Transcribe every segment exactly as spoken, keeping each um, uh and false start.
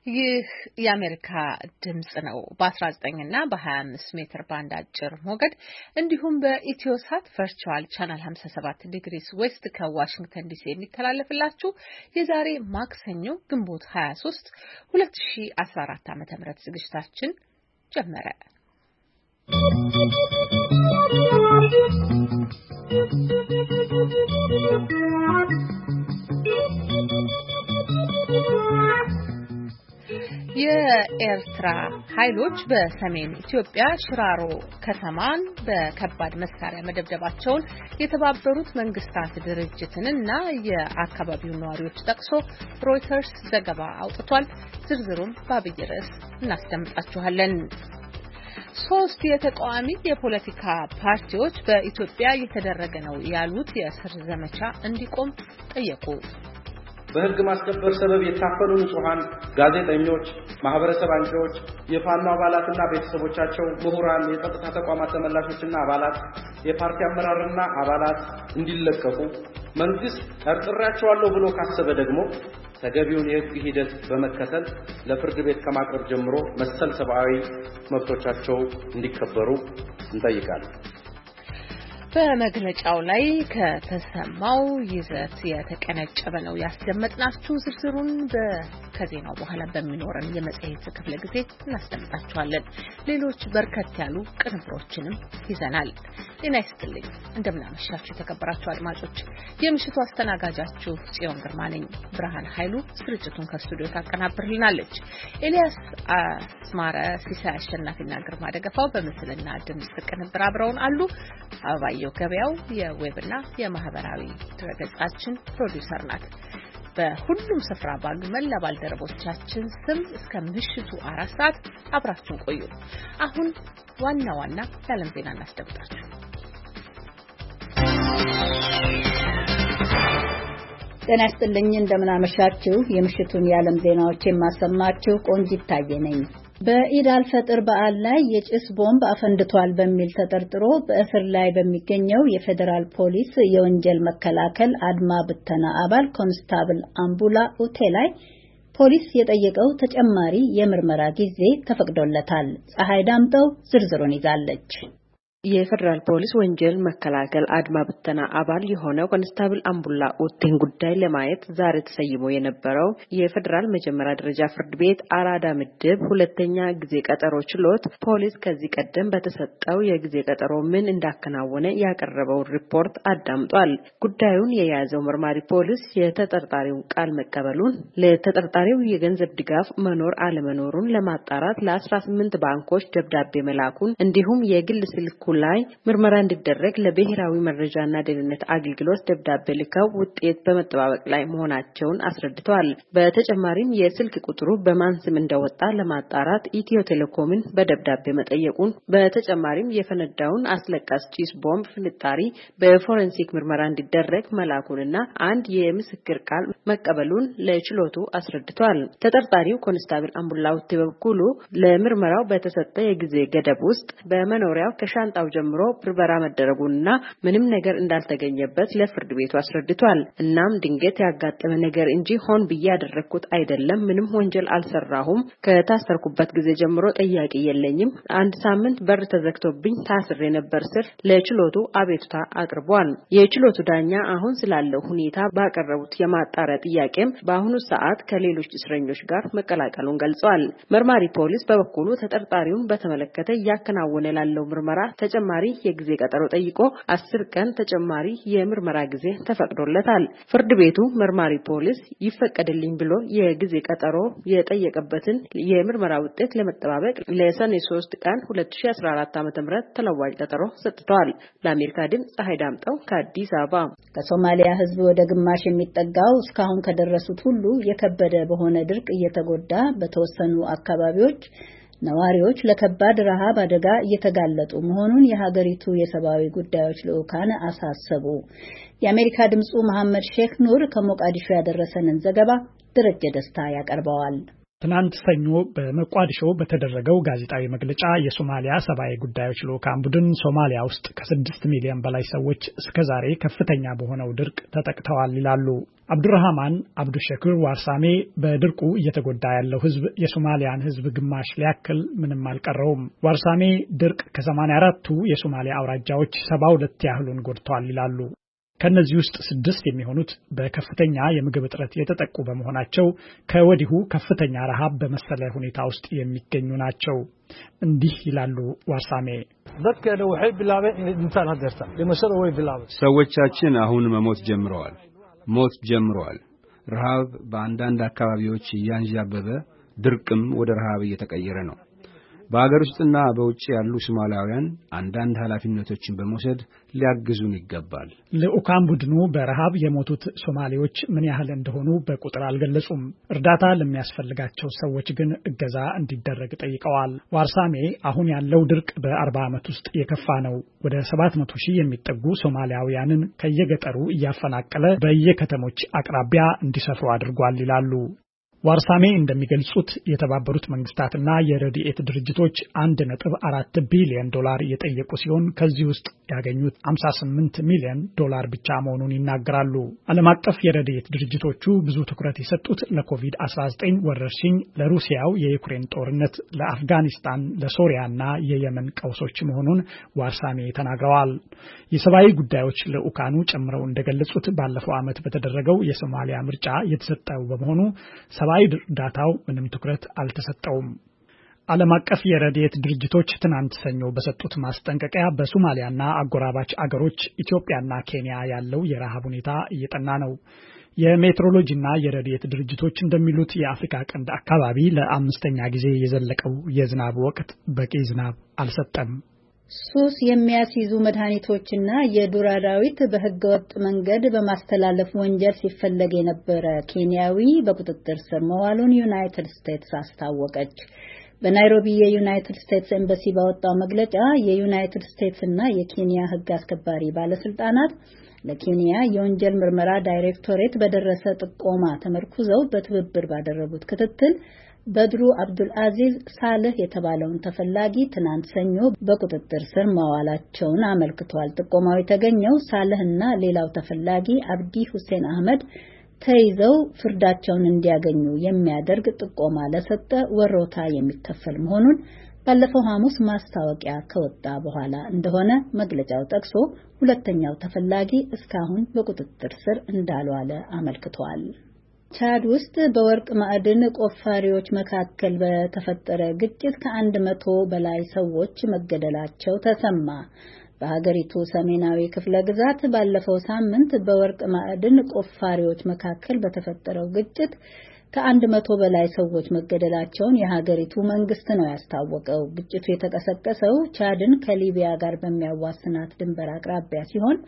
ይህ የአሜሪካ ድምጽ ነው። በ19 እና በ25 ሜትር ባንድ አጭር ሞገድ እንዲሁም በኢትዮሳት ቨርቹዋል ቻናል ሃምሳ ሰባት ዲግሪስ ዌስት ከዋሽንግተን ዲሲ የሚተላለፍላችሁ የዛሬ ማክሰኞ ግንቦት ሃያ ሶስት ሁለት ሺህ አስራ አራት ዓ.ም ዝግጅታችን ጀመረ። የኤርትራ ኃይሎች በሰሜን ኢትዮጵያ ሽራሮ ከተማን በከባድ መሳሪያ መደብደባቸውን የተባበሩት መንግስታት ድርጅትንና የአካባቢውን ነዋሪዎች ጠቅሶ ሮይተርስ ዘገባ አውጥቷል። ዝርዝሩን በአብይ ርዕስ እናስደምጣችኋለን። ሶስት የተቃዋሚ የፖለቲካ ፓርቲዎች በኢትዮጵያ እየተደረገ ነው ያሉት የእስር ዘመቻ እንዲቆም ጠየቁ። በህግ ማስከበር ሰበብ የታፈኑ ንጹሃን ጋዜጠኞች፣ ማህበረሰብ አንቂዎች፣ የፋኖ አባላትና ቤተሰቦቻቸው፣ ምሁራን፣ የጸጥታ ተቋማት ተመላሾችና አባላት፣ የፓርቲ አመራርና አባላት እንዲለቀቁ መንግስት ጠርጥሬያቸዋለሁ ብሎ ካሰበ ደግሞ ተገቢውን የህግ ሂደት በመከተል ለፍርድ ቤት ከማቅረብ ጀምሮ መሰል ሰብአዊ መብቶቻቸው እንዲከበሩ እንጠይቃለን። በመግለጫው ላይ ከተሰማው ይዘት የተቀነጨበ ነው ያስደመጥናችሁ። ዝርዝሩን ከዜናው በኋላ በሚኖረን የመጽሔት ክፍለ ጊዜ እናስደምጣችኋለን። ሌሎች በርከት ያሉ ቅንብሮችንም ይዘናል። ጤና ይስጥልኝ፣ እንደምናመሻችሁ የተከበራችሁ አድማጮች። የምሽቱ አስተናጋጃችሁ ጽዮን ግርማ ነኝ። ብርሃን ኃይሉ ስርጭቱን ከስቱዲዮ ታቀናብርልናለች። ኤልያስ አስማረ፣ ሲሳይ አሸናፊና ግርማ ደገፋው በምስልና ድምጽ ቅንብር አብረውን አሉ። አባየው ገበያው የዌብና የማህበራዊ ድረገጻችን ፕሮዲዩሰር ናት። በሁሉም ስፍራ ባሉ መላ ባልደረቦቻችን ስም እስከ ምሽቱ አራት ሰዓት አብራችሁን ቆዩ። አሁን ዋና ዋና የዓለም ዜና እናስደምጣችሁ። ጤና ይስጥልኝ፣ እንደምን አመሻችሁ። የምሽቱን የዓለም ዜናዎች የማሰማችሁ ቆንጂት ታየ ነኝ። በኢድ አልፈጥር በዓል ላይ የጭስ ቦምብ አፈንድቷል በሚል ተጠርጥሮ በእስር ላይ በሚገኘው የፌዴራል ፖሊስ የወንጀል መከላከል አድማ ብተና አባል ኮንስታብል አምቡላ ኡቴ ላይ ፖሊስ የጠየቀው ተጨማሪ የምርመራ ጊዜ ተፈቅዶለታል። ፀሐይ ዳምጠው ዝርዝሩን ይዛለች። የፌደራል ፖሊስ ወንጀል መከላከል አድማ ብተና አባል የሆነው ኮንስታብል አምቡላ ኡቴን ጉዳይ ለማየት ዛሬ ተሰይሞ የነበረው የፌደራል መጀመሪያ ደረጃ ፍርድ ቤት አራዳ ምድብ ሁለተኛ ጊዜ ቀጠሮ ችሎት ፖሊስ ከዚህ ቀደም በተሰጠው የጊዜ ቀጠሮ ምን እንዳከናወነ ያቀረበው ሪፖርት አዳምጧል። ጉዳዩን የያዘው መርማሪ ፖሊስ የተጠርጣሪውን ቃል መቀበሉን፣ ለተጠርጣሪው የገንዘብ ድጋፍ መኖር አለመኖሩን ለማጣራት ለአስራ ስምንት ባንኮች ደብዳቤ መላኩን እንዲሁም የግል ስልክ ላይ ምርመራ እንዲደረግ ለብሔራዊ መረጃና ደህንነት አገልግሎት ደብዳቤ ልከው ውጤት በመጠባበቅ ላይ መሆናቸውን አስረድተዋል። በተጨማሪም የስልክ ቁጥሩ በማን ስም እንደወጣ ለማጣራት ኢትዮ ቴሌኮምን በደብዳቤ መጠየቁን፣ በተጨማሪም የፈነዳውን አስለቃሽ ጭስ ቦምብ ፍንጣሪ በፎረንሲክ ምርመራ እንዲደረግ መላኩንና አንድ የምስክር ቃል መቀበሉን ለችሎቱ አስረድተዋል። ተጠርጣሪው ኮንስታብል አምቡላ ኡቴ በኩሉ ለምርመራው በተሰጠ የጊዜ ገደብ ውስጥ በመኖሪያው ከሻንጣ ጀምሮ ብርበራ መደረጉንና ምንም ነገር እንዳልተገኘበት ለፍርድ ቤቱ አስረድቷል። እናም ድንገት ያጋጠመ ነገር እንጂ ሆን ብዬ ያደረኩት አይደለም፣ ምንም ወንጀል አልሰራሁም፣ ከታሰርኩበት ጊዜ ጀምሮ ጥያቄ የለኝም፣ አንድ ሳምንት በር ተዘግቶብኝ ታስሬ ነበር ስር ለችሎቱ አቤቱታ አቅርቧል። የችሎቱ ዳኛ አሁን ስላለው ሁኔታ ባቀረቡት የማጣሪያ ጥያቄም በአሁኑ ሰዓት ከሌሎች እስረኞች ጋር መቀላቀሉን ገልጸዋል። መርማሪ ፖሊስ በበኩሉ ተጠርጣሪውን በተመለከተ ያከናወነ ላለው ምርመራ ተጨማሪ የጊዜ ቀጠሮ ጠይቆ አስር ቀን ተጨማሪ የምርመራ ጊዜ ተፈቅዶለታል። ፍርድ ቤቱ መርማሪ ፖሊስ ይፈቀድልኝ ብሎ የጊዜ ቀጠሮ የጠየቀበትን የምርመራ ውጤት ለመጠባበቅ ለሰኔ ሶስት ቀን ሁለት ሺህ አስራ አራት ዓ.ም ተለዋጭ ቀጠሮ ሰጥቷል። ለአሜሪካ ድምጽ ፀሐይ ዳምጠው ከአዲስ አበባ። ከሶማሊያ ሕዝብ ወደ ግማሽ የሚጠጋው እስካሁን ከደረሱት ሁሉ የከበደ በሆነ ድርቅ እየተጎዳ በተወሰኑ አካባቢዎች ነዋሪዎች ለከባድ ረሃብ አደጋ እየተጋለጡ መሆኑን የሀገሪቱ የሰብአዊ ጉዳዮች ልዑካን አሳሰቡ። የአሜሪካ ድምጹ መሐመድ ሼክ ኑር ከሞቃዲሾ ያደረሰንን ዘገባ ደረጀ ደስታ ያቀርበዋል። ትናንት ሰኞ በመቋዲሾ በተደረገው ጋዜጣዊ መግለጫ የሶማሊያ ሰብአዊ ጉዳዮች ልዑካን ቡድን ሶማሊያ ውስጥ ከስድስት ሚሊዮን በላይ ሰዎች እስከዛሬ ከፍተኛ በሆነው ድርቅ ተጠቅተዋል ይላሉ። አብዱራህማን አብዱሸኩር ዋርሳሜ በድርቁ እየተጎዳ ያለው ህዝብ የሶማሊያን ህዝብ ግማሽ ሊያክል ምንም አልቀረውም። ዋርሳሜ ድርቅ ከሰማንያ አራቱ የሶማሊያ አውራጃዎች ሰባ ሁለት ያህሉን ጎድቷል ይላሉ። ከነዚህ ውስጥ ስድስት የሚሆኑት በከፍተኛ የምግብ እጥረት የተጠቁ በመሆናቸው ከወዲሁ ከፍተኛ ረሃብ በመሰለ ሁኔታ ውስጥ የሚገኙ ናቸው። እንዲህ ይላሉ ዋርሳሜ። ሰዎቻችን አሁን መሞት ጀምረዋል ሞት ጀምረዋል። ረሃብ በአንዳንድ አካባቢዎች እያንዣበበ ድርቅም ወደ ረሃብ እየተቀየረ ነው። በአገር ውስጥና በውጭ ያሉ ሶማሊያውያን አንዳንድ ኃላፊነቶችን በመውሰድ ሊያግዙን ይገባል። ልዑካን ቡድኑ በረሃብ የሞቱት ሶማሌዎች ምን ያህል እንደሆኑ በቁጥር አልገለጹም። እርዳታ ለሚያስፈልጋቸው ሰዎች ግን እገዛ እንዲደረግ ጠይቀዋል። ዋርሳሜ አሁን ያለው ድርቅ በአርባ ዓመት ውስጥ የከፋ ነው። ወደ ሰባት መቶ ሺህ የሚጠጉ ሶማሊያውያንን ከየገጠሩ እያፈናቀለ በየከተሞች አቅራቢያ እንዲሰፍሩ አድርጓል ይላሉ። ዋርሳሜ እንደሚገልጹት የተባበሩት መንግስታትና የረድኤት ድርጅቶች አንድ ነጥብ አራት ቢሊዮን ዶላር የጠየቁ ሲሆን ከዚህ ውስጥ ያገኙት ሃምሳ ስምንት ሚሊዮን ዶላር ብቻ መሆኑን ይናገራሉ። ዓለም አቀፍ የረድኤት ድርጅቶቹ ብዙ ትኩረት የሰጡት ለኮቪድ አስራ ዘጠኝ ወረርሽኝ፣ ለሩሲያው የዩክሬን ጦርነት፣ ለአፍጋኒስታን፣ ለሶሪያና የየመን ቀውሶች መሆኑን ዋርሳሜ ተናግረዋል። የሰብአዊ ጉዳዮች ልዑካኑ ጨምረው እንደገለጹት ባለፈው ዓመት በተደረገው የሶማሊያ ምርጫ የተሰጠው በመሆኑ ሰብአዊ እርዳታው ምንም ትኩረት አልተሰጠውም። ዓለም አቀፍ የረድኤት ድርጅቶች ትናንት ሰኞ በሰጡት ማስጠንቀቂያ በሶማሊያና አጎራባች አገሮች ኢትዮጵያና ኬንያ ያለው የረሃብ ሁኔታ እየጠና ነው። የሜትሮሎጂና የረድኤት ድርጅቶች እንደሚሉት የአፍሪካ ቀንድ አካባቢ ለአምስተኛ ጊዜ የዘለቀው የዝናብ ወቅት በቂ ዝናብ አልሰጠም። ሱስ የሚያስይዙ መድኃኒቶችና የዱር አራዊት በህገወጥ መንገድ በማስተላለፍ ወንጀል ሲፈለግ የነበረ ኬንያዊ በቁጥጥር ስር መዋሉን ዩናይትድ ስቴትስ አስታወቀች። በናይሮቢ የዩናይትድ ስቴትስ ኤምባሲ ባወጣው መግለጫ የዩናይትድ ስቴትስና የኬንያ ህግ አስከባሪ ባለስልጣናት ለኬንያ የወንጀል ምርመራ ዳይሬክቶሬት በደረሰ ጥቆማ ተመርኩዘው በትብብር ባደረጉት ክትትል በድሩ አብዱል አዚዝ ሳልህ የተባለውን ተፈላጊ ትናንት ሰኞ በቁጥጥር ስር ማዋላቸውን አመልክቷል። ጥቆማው የተገኘው ሳልህና ሌላው ተፈላጊ አብዲ ሁሴን አህመድ ተይዘው ፍርዳቸውን እንዲያገኙ የሚያደርግ ጥቆማ ለሰጠ ወሮታ የሚከፈል መሆኑን ባለፈው ሐሙስ ማስታወቂያ ከወጣ በኋላ እንደሆነ መግለጫው ጠቅሶ ሁለተኛው ተፈላጊ እስካሁን በቁጥጥር ስር እንዳልዋለ አመልክቷል። ቻድ ውስጥ በወርቅ ማዕድን ቆፋሪዎች መካከል በተፈጠረ ግጭት ከአንድ መቶ በላይ ሰዎች መገደላቸው ተሰማ። በሀገሪቱ ሰሜናዊ ክፍለ ግዛት ባለፈው ሳምንት በወርቅ ማዕድን ቆፋሪዎች መካከል በተፈጠረው ግጭት ከአንድ መቶ በላይ ሰዎች መገደላቸውን የሀገሪቱ መንግስት ነው ያስታወቀው። ግጭቱ የተቀሰቀሰው ቻድን ከሊቢያ ጋር በሚያዋስናት ድንበር አቅራቢያ ሲሆን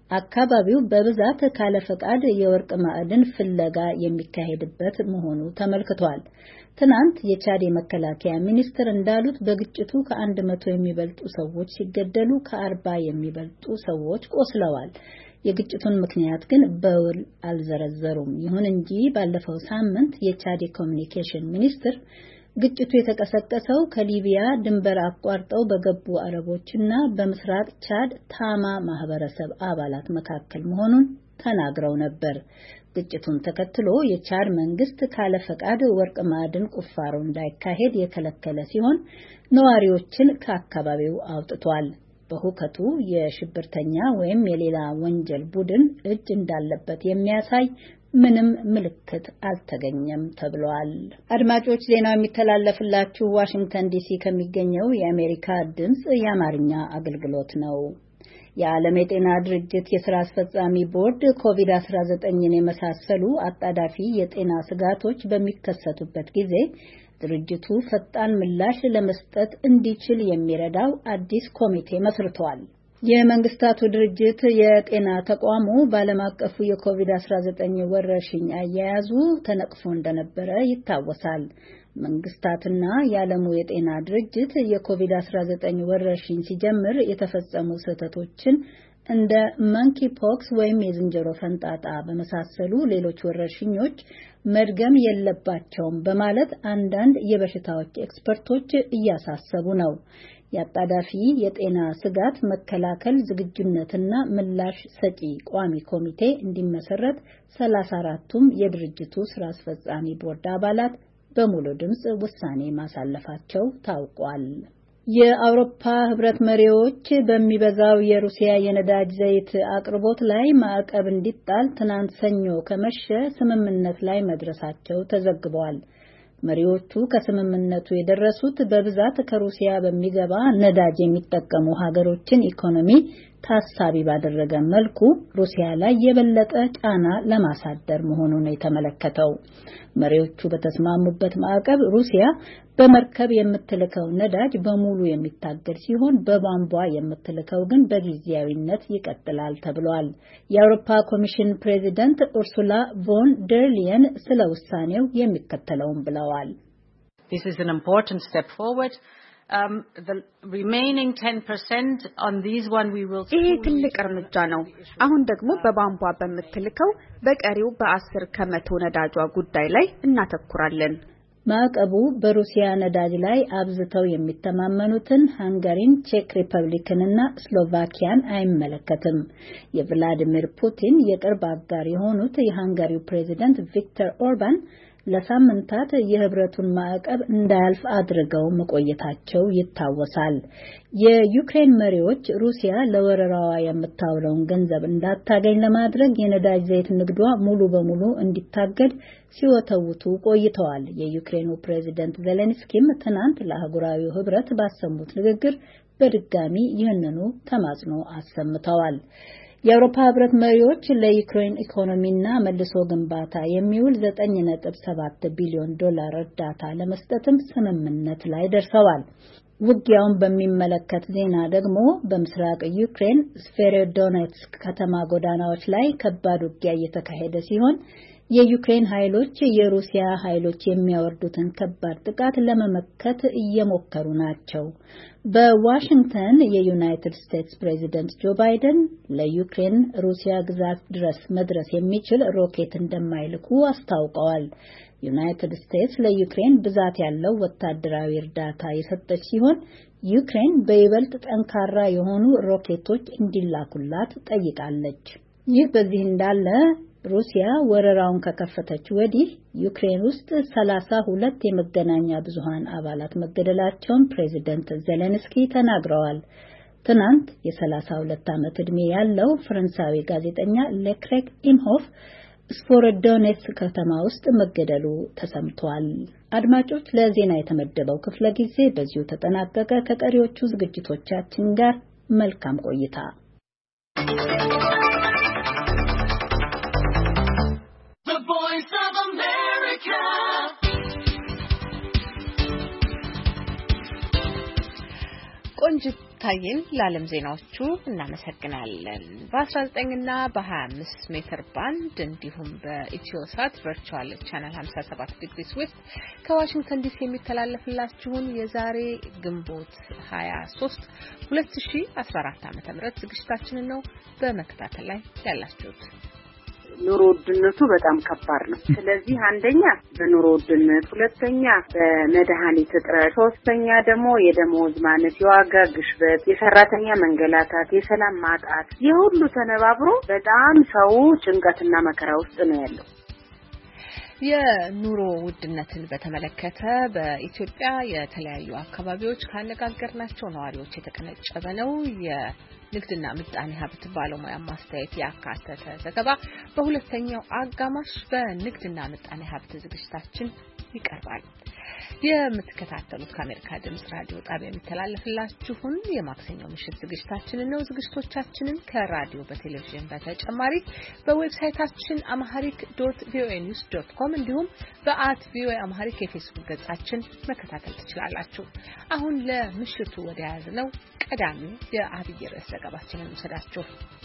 አካባቢው በብዛት ካለ ፈቃድ የወርቅ ማዕድን ፍለጋ የሚካሄድበት መሆኑ ተመልክቷል። ትናንት የቻድ የመከላከያ ሚኒስትር እንዳሉት በግጭቱ ከአንድ መቶ የሚበልጡ ሰዎች ሲገደሉ ከአርባ የሚበልጡ ሰዎች ቆስለዋል። የግጭቱን ምክንያት ግን በውል አልዘረዘሩም። ይሁን እንጂ ባለፈው ሳምንት የቻድ ኮሚኒኬሽን ሚኒስትር ግጭቱ የተቀሰቀሰው ከሊቢያ ድንበር አቋርጠው በገቡ አረቦችና በምስራቅ ቻድ ታማ ማህበረሰብ አባላት መካከል መሆኑን ተናግረው ነበር። ግጭቱን ተከትሎ የቻድ መንግስት ካለ ፈቃድ ወርቅ ማዕድን ቁፋሮ እንዳይካሄድ የከለከለ ሲሆን ነዋሪዎችን ከአካባቢው አውጥቷል። በሁከቱ የሽብርተኛ ወይም የሌላ ወንጀል ቡድን እጅ እንዳለበት የሚያሳይ ምንም ምልክት አልተገኘም ተብሏል። አድማጮች ዜናው የሚተላለፍላችሁ ዋሽንግተን ዲሲ ከሚገኘው የአሜሪካ ድምጽ የአማርኛ አገልግሎት ነው። የዓለም የጤና ድርጅት የሥራ አስፈጻሚ ቦርድ ኮቪድ አስራ ዘጠኝን የመሳሰሉ አጣዳፊ የጤና ስጋቶች በሚከሰቱበት ጊዜ ድርጅቱ ፈጣን ምላሽ ለመስጠት እንዲችል የሚረዳው አዲስ ኮሚቴ መስርቷል። የመንግስታቱ ድርጅት የጤና ተቋሙ ባለም አቀፉ የኮቪድ አስራ ዘጠኝ ወረርሽኝ አያያዙ ተነቅፎ እንደነበረ ይታወሳል። መንግስታትና የዓለሙ የጤና ድርጅት የኮቪድ አስራ ዘጠኝ ወረርሽኝ ሲጀምር የተፈጸሙ ስህተቶችን እንደ መንኪ ፖክስ ወይም የዝንጀሮ ፈንጣጣ በመሳሰሉ ሌሎች ወረርሽኞች መድገም የለባቸውም በማለት አንዳንድ የበሽታዎች ኤክስፐርቶች እያሳሰቡ ነው። የአጣዳፊ የጤና ስጋት መከላከል ዝግጁነትና ምላሽ ሰጪ ቋሚ ኮሚቴ እንዲመሰረት ሰላሳ አራቱም የድርጅቱ ስራ አስፈጻሚ ቦርድ አባላት በሙሉ ድምጽ ውሳኔ ማሳለፋቸው ታውቋል። የአውሮፓ ህብረት መሪዎች በሚበዛው የሩሲያ የነዳጅ ዘይት አቅርቦት ላይ ማዕቀብ እንዲጣል ትናንት ሰኞ ከመሸ ስምምነት ላይ መድረሳቸው ተዘግቧል። መሪዎቹ ከስምምነቱ የደረሱት በብዛት ከሩሲያ በሚገባ ነዳጅ የሚጠቀሙ ሀገሮችን ኢኮኖሚ ታሳቢ ባደረገ መልኩ ሩሲያ ላይ የበለጠ ጫና ለማሳደር መሆኑን የተመለከተው። መሪዎቹ በተስማሙበት ማዕቀብ ሩሲያ በመርከብ የምትልከው ነዳጅ በሙሉ የሚታገድ ሲሆን በቧንቧ የምትልከው ግን በጊዜያዊነት ይቀጥላል ተብሏል። የአውሮፓ ኮሚሽን ፕሬዚደንት ኡርሱላ ቮን ደር ሊየን ስለ ውሳኔው የሚከተለውን ብለዋል። This is an important step forward. Um, the remaining ten percent on these one we will ይሄ ትልቅ እርምጃ ነው። አሁን ደግሞ በቧንቧ በምትልከው በቀሪው በአስር ከመቶ ነዳጇ ጉዳይ ላይ እናተኩራለን። ማዕቀቡ በሩሲያ ነዳጅ ላይ አብዝተው የሚተማመኑትን ሃንጋሪን፣ ቼክ ሪፐብሊክንና ስሎቫኪያን አይመለከትም። የቭላዲሚር ፑቲን የቅርብ አጋር የሆኑት የሃንጋሪው ፕሬዚደንት ቪክተር ኦርባን ለሳምንታት የህብረቱን ማዕቀብ እንዳያልፍ አድርገው መቆየታቸው ይታወሳል። የዩክሬን መሪዎች ሩሲያ ለወረራዋ የምታውለውን ገንዘብ እንዳታገኝ ለማድረግ የነዳጅ ዘይት ንግዷ ሙሉ በሙሉ እንዲታገድ ሲወተውቱ ቆይተዋል። የዩክሬኑ ፕሬዝዳንት ዜሌንስኪም ትናንት ለአህጉራዊው ህብረት ባሰሙት ንግግር በድጋሚ ይህንኑ ተማጽኖ አሰምተዋል። የአውሮፓ ህብረት መሪዎች ለዩክሬን ኢኮኖሚና መልሶ ግንባታ የሚውል ዘጠኝ ነጥብ ሰባት ቢሊዮን ዶላር እርዳታ ለመስጠትም ስምምነት ላይ ደርሰዋል። ውጊያውን በሚመለከት ዜና ደግሞ በምስራቅ ዩክሬን ስቬሮዶኔትስክ ከተማ ጎዳናዎች ላይ ከባድ ውጊያ እየተካሄደ ሲሆን የዩክሬን ኃይሎች የሩሲያ ኃይሎች የሚያወርዱትን ከባድ ጥቃት ለመመከት እየሞከሩ ናቸው። በዋሽንግተን የዩናይትድ ስቴትስ ፕሬዚደንት ጆ ባይደን ለዩክሬን ሩሲያ ግዛት ድረስ መድረስ የሚችል ሮኬት እንደማይልኩ አስታውቀዋል። ዩናይትድ ስቴትስ ለዩክሬን ብዛት ያለው ወታደራዊ እርዳታ የሰጠች ሲሆን ዩክሬን በይበልጥ ጠንካራ የሆኑ ሮኬቶች እንዲላኩላት ጠይቃለች። ይህ በዚህ እንዳለ ሩሲያ ወረራውን ከከፈተች ወዲህ ዩክሬን ውስጥ ሰላሳ ሁለት የመገናኛ ብዙሃን አባላት መገደላቸውን ፕሬዚደንት ዜሌንስኪ ተናግረዋል። ትናንት የሰላሳ ሁለት ዓመት ዕድሜ ያለው ፈረንሳዊ ጋዜጠኛ ሌክሬክ ኢምሆፍ ስቬሮዶኔትስክ ከተማ ውስጥ መገደሉ ተሰምቷል። አድማጮች፣ ለዜና የተመደበው ክፍለ ጊዜ በዚሁ ተጠናቀቀ። ከቀሪዎቹ ዝግጅቶቻችን ጋር መልካም ቆይታ። ቆንጅት ታየን ለዓለም ዜናዎቹ እናመሰግናለን። በ19 እና በ25 ሜትር ባንድ እንዲሁም በኢትዮሳት ቨርቹዋል ቻናል ሃምሳ ሰባት ዲግሪ ዌስት ከዋሽንግተን ዲሲ የሚተላለፍላችሁን የዛሬ ግንቦት ሃያ ሶስት ሁለት ሺህ አስራ አራት ዓ.ም ዝግጅታችንን ነው በመከታተል ላይ ያላችሁት። ኑሮ ውድነቱ በጣም ከባድ ነው። ስለዚህ አንደኛ በኑሮ ውድነት፣ ሁለተኛ በመድኃኒት እጥረት፣ ሶስተኛ ደግሞ የደሞዝ ማነስ፣ የዋጋ ግሽበት፣ የሰራተኛ መንገላታት፣ የሰላም ማጣት የሁሉ ተነባብሮ በጣም ሰው ጭንቀትና መከራ ውስጥ ነው ያለው። የኑሮ ውድነትን በተመለከተ በኢትዮጵያ የተለያዩ አካባቢዎች ካነጋገርናቸው ነዋሪዎች የተቀነጨበ ነው። የንግድና ምጣኔ ሀብት ባለሙያ ማስተያየት ያካተተ ዘገባ በሁለተኛው አጋማሽ በንግድና ምጣኔ ሀብት ዝግጅታችን ይቀርባል። የምትከታተሉት ከአሜሪካ ድምጽ ራዲዮ ጣቢያ የሚተላለፍላችሁን የማክሰኞ ምሽት ዝግጅታችንን ነው። ዝግጅቶቻችንን ከራዲዮ በቴሌቪዥን በተጨማሪ በዌብሳይታችን አምሃሪክ ዶት ቪኦኤ ኒውስ ዶት ኮም እንዲሁም በአት ቪኦኤ አምሃሪክ የፌስቡክ ገጻችን መከታተል ትችላላችሁ። አሁን ለምሽቱ ወደ ያዝነው ቀዳሚው የአብይ ርዕስ ዘገባችንን እንሰዳችሁ።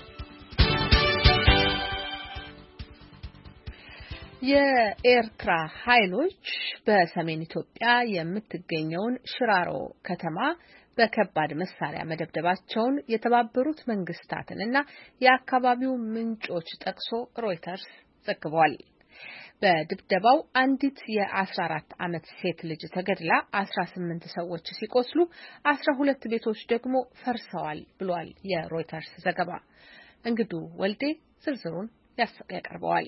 የኤርትራ ኃይሎች በሰሜን ኢትዮጵያ የምትገኘውን ሽራሮ ከተማ በከባድ መሳሪያ መደብደባቸውን የተባበሩት መንግስታትንና የአካባቢው ምንጮች ጠቅሶ ሮይተርስ ዘግቧል። በድብደባው አንዲት የአስራ አራት ዓመት ሴት ልጅ ተገድላ አስራ ስምንት ሰዎች ሲቆስሉ አስራ ሁለት ቤቶች ደግሞ ፈርሰዋል ብሏል የሮይተርስ ዘገባ። እንግዱ ወልዴ ዝርዝሩን ያቀርበዋል።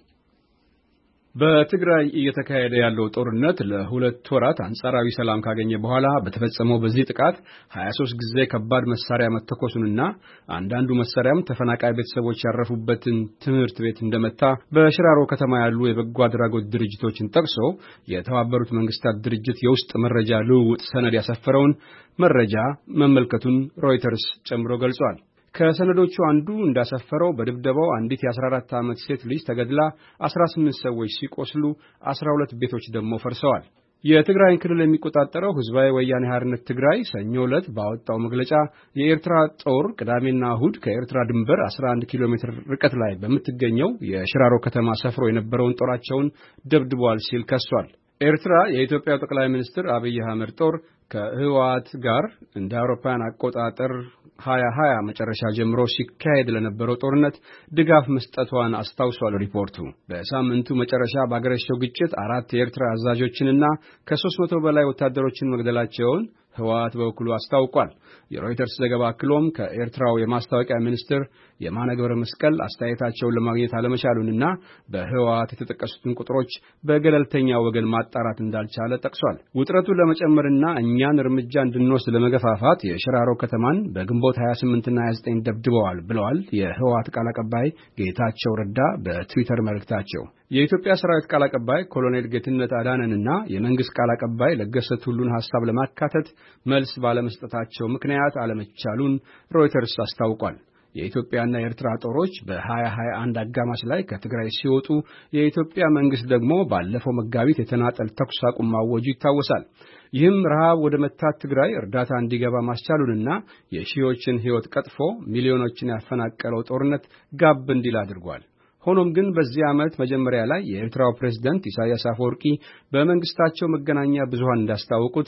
በትግራይ እየተካሄደ ያለው ጦርነት ለሁለት ወራት አንጻራዊ ሰላም ካገኘ በኋላ በተፈጸመው በዚህ ጥቃት ሀያ ሶስት ጊዜ ከባድ መሳሪያ መተኮሱንና አንዳንዱ መሳሪያም ተፈናቃይ ቤተሰቦች ያረፉበትን ትምህርት ቤት እንደመታ በሽራሮ ከተማ ያሉ የበጎ አድራጎት ድርጅቶችን ጠቅሶ የተባበሩት መንግስታት ድርጅት የውስጥ መረጃ ልውውጥ ሰነድ ያሰፈረውን መረጃ መመልከቱን ሮይተርስ ጨምሮ ገልጿል። ከሰነዶቹ አንዱ እንዳሰፈረው በድብደባው አንዲት የአስራ አራት ዓመት ሴት ልጅ ተገድላ አስራ ስምንት ሰዎች ሲቆስሉ አስራ ሁለት ቤቶች ደግሞ ፈርሰዋል። የትግራይን ክልል የሚቆጣጠረው ህዝባዊ ወያኔ ሓርነት ትግራይ ሰኞ ዕለት ባወጣው መግለጫ የኤርትራ ጦር ቅዳሜና እሁድ ከኤርትራ ድንበር አስራ አንድ ኪሎ ሜትር ርቀት ላይ በምትገኘው የሽራሮ ከተማ ሰፍሮ የነበረውን ጦራቸውን ደብድቧል ሲል ከሷል። ኤርትራ የኢትዮጵያው ጠቅላይ ሚኒስትር አብይ አህመድ ጦር ከህወሓት ጋር እንደ አውሮፓውያን አቆጣጠር ሀያ ሀያ መጨረሻ ጀምሮ ሲካሄድ ለነበረው ጦርነት ድጋፍ መስጠቷን አስታውሷል ሪፖርቱ። በሳምንቱ መጨረሻ ባገረሸው ግጭት አራት የኤርትራ አዛዦችንና ከሦስት መቶ በላይ ወታደሮችን መግደላቸውን ህወሓት በበኩሉ አስታውቋል። የሮይተርስ ዘገባ አክሎም ከኤርትራው የማስታወቂያ ሚኒስትር የማነ ገብረ መስቀል አስተያየታቸውን ለማግኘት አለመቻሉንና በህወሓት የተጠቀሱትን ቁጥሮች በገለልተኛ ወገን ማጣራት እንዳልቻለ ጠቅሷል። ውጥረቱን ለመጨመርና እኛን እርምጃ እንድንወስድ ለመገፋፋት የሽራሮ ከተማን በግንቦት ሀያ ስምንት እና ሀያ ዘጠኝ ደብድበዋል ብለዋል የህወሓት ቃል አቀባይ ጌታቸው ረዳ በትዊተር መልእክታቸው። የኢትዮጵያ ሰራዊት ቃል አቀባይ ኮሎኔል ጌትነት አዳነንና የመንግስት ቃል አቀባይ ለገሰ ቱሉን ሐሳብ ለማካተት መልስ ባለመስጠታቸው ምክንያት አለመቻሉን ሮይተርስ አስታውቋል። የኢትዮጵያና የኤርትራ ጦሮች በሀያ ሀያ አንድ አጋማሽ ላይ ከትግራይ ሲወጡ የኢትዮጵያ መንግስት ደግሞ ባለፈው መጋቢት የተናጠል ተኩስ አቁም ማወጁ ይታወሳል። ይህም ረሃብ ወደ መታት ትግራይ እርዳታ እንዲገባ ማስቻሉንና የሺዎችን ሕይወት ቀጥፎ ሚሊዮኖችን ያፈናቀለው ጦርነት ጋብ እንዲል አድርጓል። ሆኖም ግን በዚህ ዓመት መጀመሪያ ላይ የኤርትራው ፕሬዝዳንት ኢሳያስ አፈወርቂ በመንግስታቸው መገናኛ ብዙሃን እንዳስታወቁት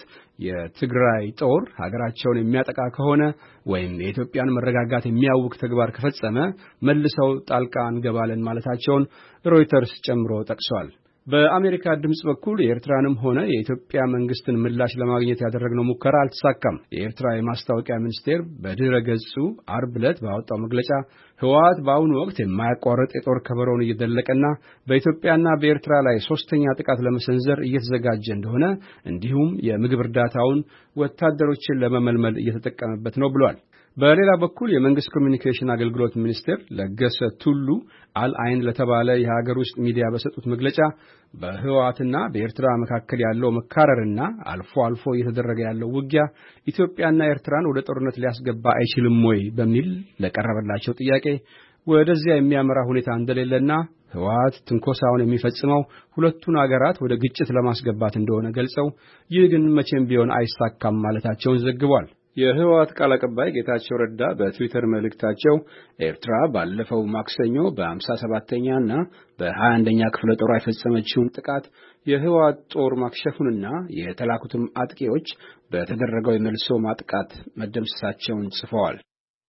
የትግራይ ጦር ሀገራቸውን የሚያጠቃ ከሆነ ወይም የኢትዮጵያን መረጋጋት የሚያውክ ተግባር ከፈጸመ መልሰው ጣልቃ እንገባለን ማለታቸውን ሮይተርስ ጨምሮ ጠቅሷል። በአሜሪካ ድምጽ በኩል የኤርትራንም ሆነ የኢትዮጵያ መንግስትን ምላሽ ለማግኘት ያደረግነው ሙከራ አልተሳካም። የኤርትራ የማስታወቂያ ሚኒስቴር በድረ ገጹ አርብ ዕለት ባወጣው መግለጫ ህወሓት በአሁኑ ወቅት የማያቋርጥ የጦር ከበሮውን እየደለቀና በኢትዮጵያና በኤርትራ ላይ ሶስተኛ ጥቃት ለመሰንዘር እየተዘጋጀ እንደሆነ እንዲሁም የምግብ እርዳታውን ወታደሮችን ለመመልመል እየተጠቀመበት ነው ብሏል። በሌላ በኩል የመንግስት ኮሚኒኬሽን አገልግሎት ሚኒስቴር ለገሰ ቱሉ አልአይን ለተባለ የሀገር ውስጥ ሚዲያ በሰጡት መግለጫ በህወሓትና በኤርትራ መካከል ያለው መካረርና አልፎ አልፎ እየተደረገ ያለው ውጊያ ኢትዮጵያና ኤርትራን ወደ ጦርነት ሊያስገባ አይችልም ወይ በሚል ለቀረበላቸው ጥያቄ ወደዚያ የሚያመራ ሁኔታ እንደሌለና ህወሓት ትንኮሳውን የሚፈጽመው ሁለቱን አገራት ወደ ግጭት ለማስገባት እንደሆነ ገልጸው ይህ ግን መቼም ቢሆን አይሳካም ማለታቸውን ዘግቧል። የህወሓት ቃል አቀባይ ጌታቸው ረዳ በትዊተር መልእክታቸው ኤርትራ ባለፈው ማክሰኞ በሃምሳ ሰባተኛ እና በሃያ አንደኛ ክፍለ ጦር የፈጸመችውን ጥቃት የህወሓት ጦር ማክሸፉንና የተላኩትም አጥቂዎች በተደረገው የመልሶ ማጥቃት መደምሰሳቸውን ጽፈዋል።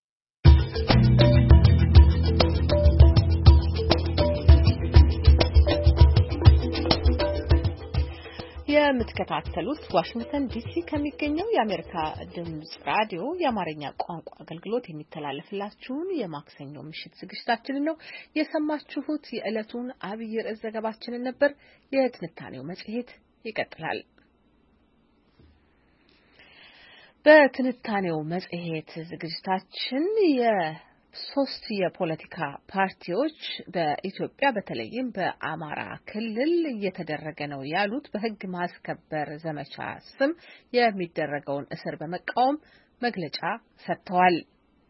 የምትከታተሉት ዋሽንግተን ዲሲ ከሚገኘው የአሜሪካ ድምጽ ራዲዮ የአማርኛ ቋንቋ አገልግሎት የሚተላለፍላችሁን የማክሰኞ ምሽት ዝግጅታችንን ነው የሰማችሁት። የዕለቱን አብይ ርዕስ ዘገባችንን ነበር። የትንታኔው መጽሔት ይቀጥላል። በትንታኔው መጽሔት ዝግጅታችን የ ሶስት የፖለቲካ ፓርቲዎች በኢትዮጵያ በተለይም በአማራ ክልል እየተደረገ ነው ያሉት በሕግ ማስከበር ዘመቻ ስም የሚደረገውን እስር በመቃወም መግለጫ ሰጥተዋል።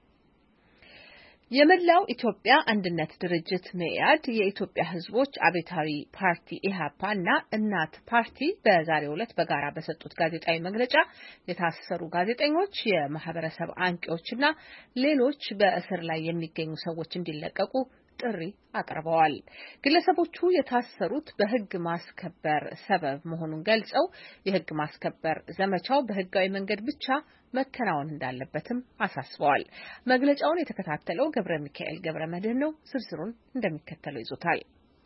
የመላው ኢትዮጵያ አንድነት ድርጅት መኢአድ፣ የኢትዮጵያ ሕዝቦች አብዮታዊ ፓርቲ ኢህአፓ እና እናት ፓርቲ በዛሬው ዕለት በጋራ በሰጡት ጋዜጣዊ መግለጫ የታሰሩ ጋዜጠኞች፣ የማህበረሰብ አንቂዎችና ሌሎች በእስር ላይ የሚገኙ ሰዎች እንዲለቀቁ ጥሪ አቅርበዋል። ግለሰቦቹ የታሰሩት በህግ ማስከበር ሰበብ መሆኑን ገልጸው የህግ ማስከበር ዘመቻው በህጋዊ መንገድ ብቻ መከናወን እንዳለበትም አሳስበዋል። መግለጫውን የተከታተለው ገብረ ሚካኤል ገብረ መድህን ነው። ዝርዝሩን እንደሚከተለው ይዞታል።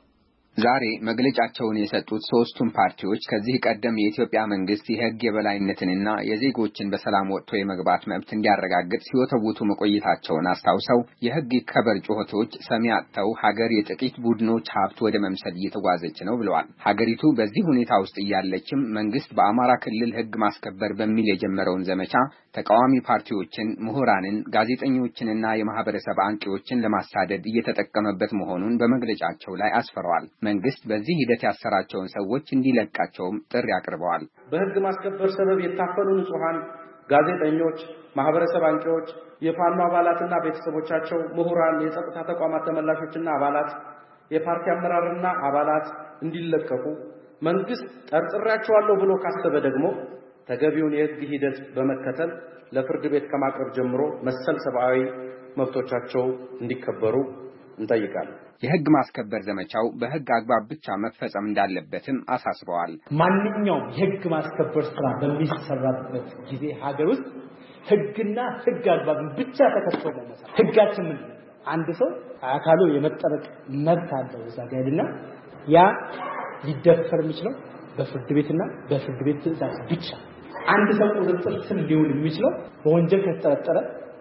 ዛሬ መግለጫቸውን የሰጡት ሶስቱም ፓርቲዎች ከዚህ ቀደም የኢትዮጵያ መንግስት የህግ የበላይነትንና የዜጎችን በሰላም ወጥቶ የመግባት መብት እንዲያረጋግጥ ሲወተውቱ መቆየታቸውን አስታውሰው የህግ ይከበር ጩኸቶች ሰሚ አጥተው ሀገር የጥቂት ቡድኖች ሀብት ወደ መምሰል እየተጓዘች ነው ብለዋል። ሀገሪቱ በዚህ ሁኔታ ውስጥ እያለችም መንግስት በአማራ ክልል ህግ ማስከበር በሚል የጀመረውን ዘመቻ ተቃዋሚ ፓርቲዎችን፣ ምሁራንን፣ ጋዜጠኞችንና የማህበረሰብ አንቂዎችን ለማሳደድ እየተጠቀመበት መሆኑን በመግለጫቸው ላይ አስፈረዋል። መንግስት በዚህ ሂደት ያሰራቸውን ሰዎች እንዲለቃቸውም ጥሪ አቅርበዋል። በህግ ማስከበር ሰበብ የታፈኑ ንጹሃን ጋዜጠኞች፣ ማህበረሰብ አንቂዎች፣ የፋኖ አባላትና ቤተሰቦቻቸው፣ ምሁራን፣ የጸጥታ ተቋማት ተመላሾችና አባላት፣ የፓርቲ አመራርና አባላት እንዲለቀቁ መንግስት ጠርጥራቸዋለሁ ብሎ ካሰበ ደግሞ ተገቢውን የህግ ሂደት በመከተል ለፍርድ ቤት ከማቅረብ ጀምሮ መሰል ሰብአዊ መብቶቻቸው እንዲከበሩ እንጠይቃለን። የህግ ማስከበር ዘመቻው በህግ አግባብ ብቻ መፈጸም እንዳለበትም አሳስበዋል። ማንኛውም የህግ ማስከበር ስራ በሚሰራበት ጊዜ ሀገር ውስጥ ህግና ህግ አግባብን ብቻ ተከትሎ መስራት ህጋችን ምን አንድ ሰው አካሉ የመጠበቅ መብት አለው እዛ ጋር አይደለም ያ ሊደፈር የሚችለው በፍርድ ቤትና በፍርድ ቤት ትዕዛዝ ብቻ አንድ ሰው ቁጥጥር ስር ሊውል የሚችለው በወንጀል ከተጠረጠረ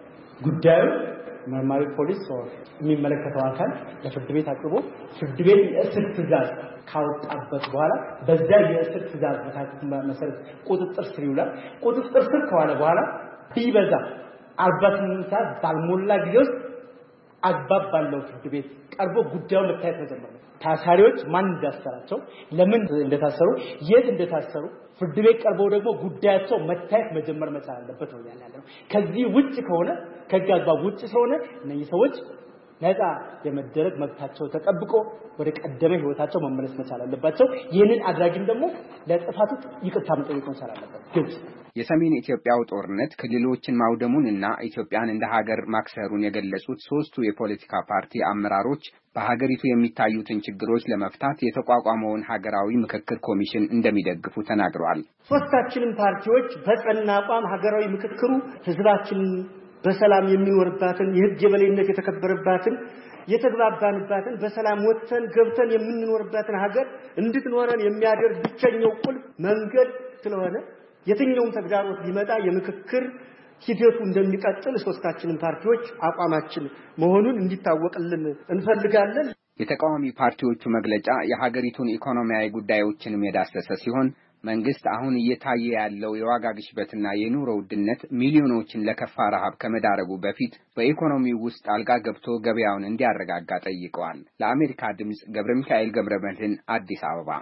ጉዳዩ መርማሪ ፖሊስ or የሚመለከተው አካል ለፍርድ ቤት አቅርቦ ፍርድ ቤት የእስር ትዕዛዝ ካወጣበት በኋላ በዛ የእስር ትዕዛዝ መሰረት ቁጥጥር ስር ይውላል። ቁጥጥር ስር ከዋለ በኋላ ቢበዛ አርባ ስምንት ሰዓት ባልሞላ ጊዜ ውስጥ አግባብ ባለው ፍርድ ቤት ቀርቦ ጉዳዩ መታየት መጀመር። ታሳሪዎች ማን እንዳሰራቸው፣ ለምን እንደታሰሩ፣ የት እንደታሰሩ ፍርድ ቤት ቀርበው ደግሞ ጉዳያቸው መታየት መጀመር መቻል አለበት ነው ያለው። ከዚህ ውጪ ከሆነ ከጋግባብ ውጪ ስለሆነ እነዚህ ሰዎች ነፃ የመደረግ መብታቸው ተጠብቆ ወደ ቀደመ ህይወታቸው መመለስ መቻል አለባቸው። ይህንን አድራጊም ደግሞ ለጥፋቱ ይቅርታ መጠየቅ መቻል አለበት። ግልጽ የሰሜን ኢትዮጵያው ጦርነት ክልሎችን ማውደሙንና ኢትዮጵያን እንደ ሀገር ማክሰሩን የገለጹት ሶስቱ የፖለቲካ ፓርቲ አመራሮች በሀገሪቱ የሚታዩትን ችግሮች ለመፍታት የተቋቋመውን ሀገራዊ ምክክር ኮሚሽን እንደሚደግፉ ተናግረዋል። ሶስታችንም ፓርቲዎች በጸና አቋም ሀገራዊ ምክክሩ ህዝባችን በሰላም የሚኖርባትን የህግ የበላይነት የተከበረባትን የተግባባንባትን በሰላም ወጥተን ገብተን የምንኖርባትን ሀገር እንድትኖረን የሚያደርግ ብቸኛው ቁልፍ መንገድ ስለሆነ የትኛውም ተግዳሮት ሊመጣ የምክክር ሂደቱ እንደሚቀጥል ሶስታችንም ፓርቲዎች አቋማችን መሆኑን እንዲታወቅልን እንፈልጋለን። የተቃዋሚ ፓርቲዎቹ መግለጫ የሀገሪቱን ኢኮኖሚያዊ ጉዳዮችንም የዳሰሰ ሲሆን መንግስት አሁን እየታየ ያለው የዋጋ ግሽበትና የኑሮ ውድነት ሚሊዮኖችን ለከፋ ረሃብ ከመዳረጉ በፊት በኢኮኖሚው ውስጥ አልጋ ገብቶ ገበያውን እንዲያረጋጋ ጠይቀዋል። ለአሜሪካ ድምጽ ገብረ ሚካኤል ገብረ መድህን አዲስ አበባ።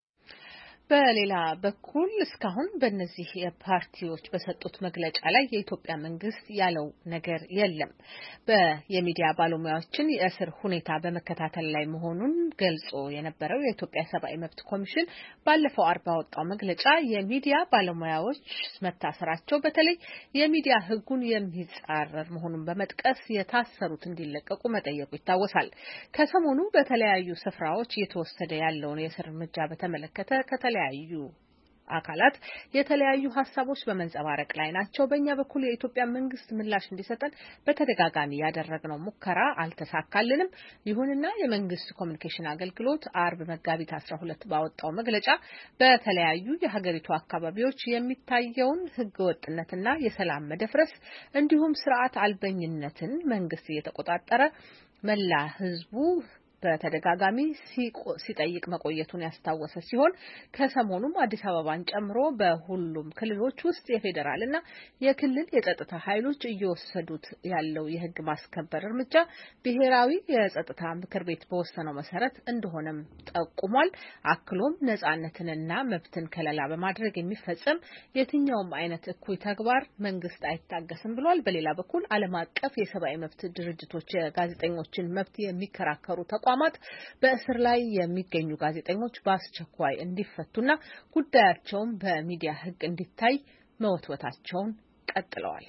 በሌላ በኩል እስካሁን በእነዚህ የፓርቲዎች በሰጡት መግለጫ ላይ የኢትዮጵያ መንግስት ያለው ነገር የለም። በየሚዲያ ባለሙያዎችን የእስር ሁኔታ በመከታተል ላይ መሆኑን ገልጾ የነበረው የኢትዮጵያ ሰብአዊ መብት ኮሚሽን ባለፈው አርብ ባወጣው መግለጫ የሚዲያ ባለሙያዎች መታሰራቸው በተለይ የሚዲያ ሕጉን የሚጻረር መሆኑን በመጥቀስ የታሰሩት እንዲለቀቁ መጠየቁ ይታወሳል። ከሰሞኑ በተለያዩ ስፍራዎች እየተወሰደ ያለውን የእስር እርምጃ በተመለከተ ከተለያዩ አካላት የተለያዩ ሐሳቦች በመንጸባረቅ ላይ ናቸው። በእኛ በኩል የኢትዮጵያ መንግስት ምላሽ እንዲሰጠን በተደጋጋሚ ያደረግነው ሙከራ አልተሳካልንም። ይሁንና የመንግስት ኮሚኒኬሽን አገልግሎት አርብ መጋቢት አስራ ሁለት ባወጣው መግለጫ በተለያዩ የሀገሪቱ አካባቢዎች የሚታየውን ህገወጥነትና የሰላም መደፍረስ እንዲሁም ስርዓት አልበኝነትን መንግስት እየተቆጣጠረ መላ ህዝቡ በተደጋጋሚ ሲጠይቅ መቆየቱን ያስታወሰ ሲሆን ከሰሞኑም አዲስ አበባን ጨምሮ በሁሉም ክልሎች ውስጥ የፌዴራልና የክልል የጸጥታ ኃይሎች እየወሰዱት ያለው የህግ ማስከበር እርምጃ ብሔራዊ የጸጥታ ምክር ቤት በወሰነው መሰረት እንደሆነም ጠቁሟል። አክሎም ነጻነትንና መብትን ከለላ በማድረግ የሚፈጸም የትኛውም አይነት እኩይ ተግባር መንግስት አይታገስም ብሏል። በሌላ በኩል ዓለም አቀፍ የሰብአዊ መብት ድርጅቶች የጋዜጠኞችን መብት የሚከራከሩ ተቋ ማት በእስር ላይ የሚገኙ ጋዜጠኞች በአስቸኳይ እንዲፈቱና ጉዳያቸውን በሚዲያ ህግ እንዲታይ መወትወታቸውን ቀጥለዋል።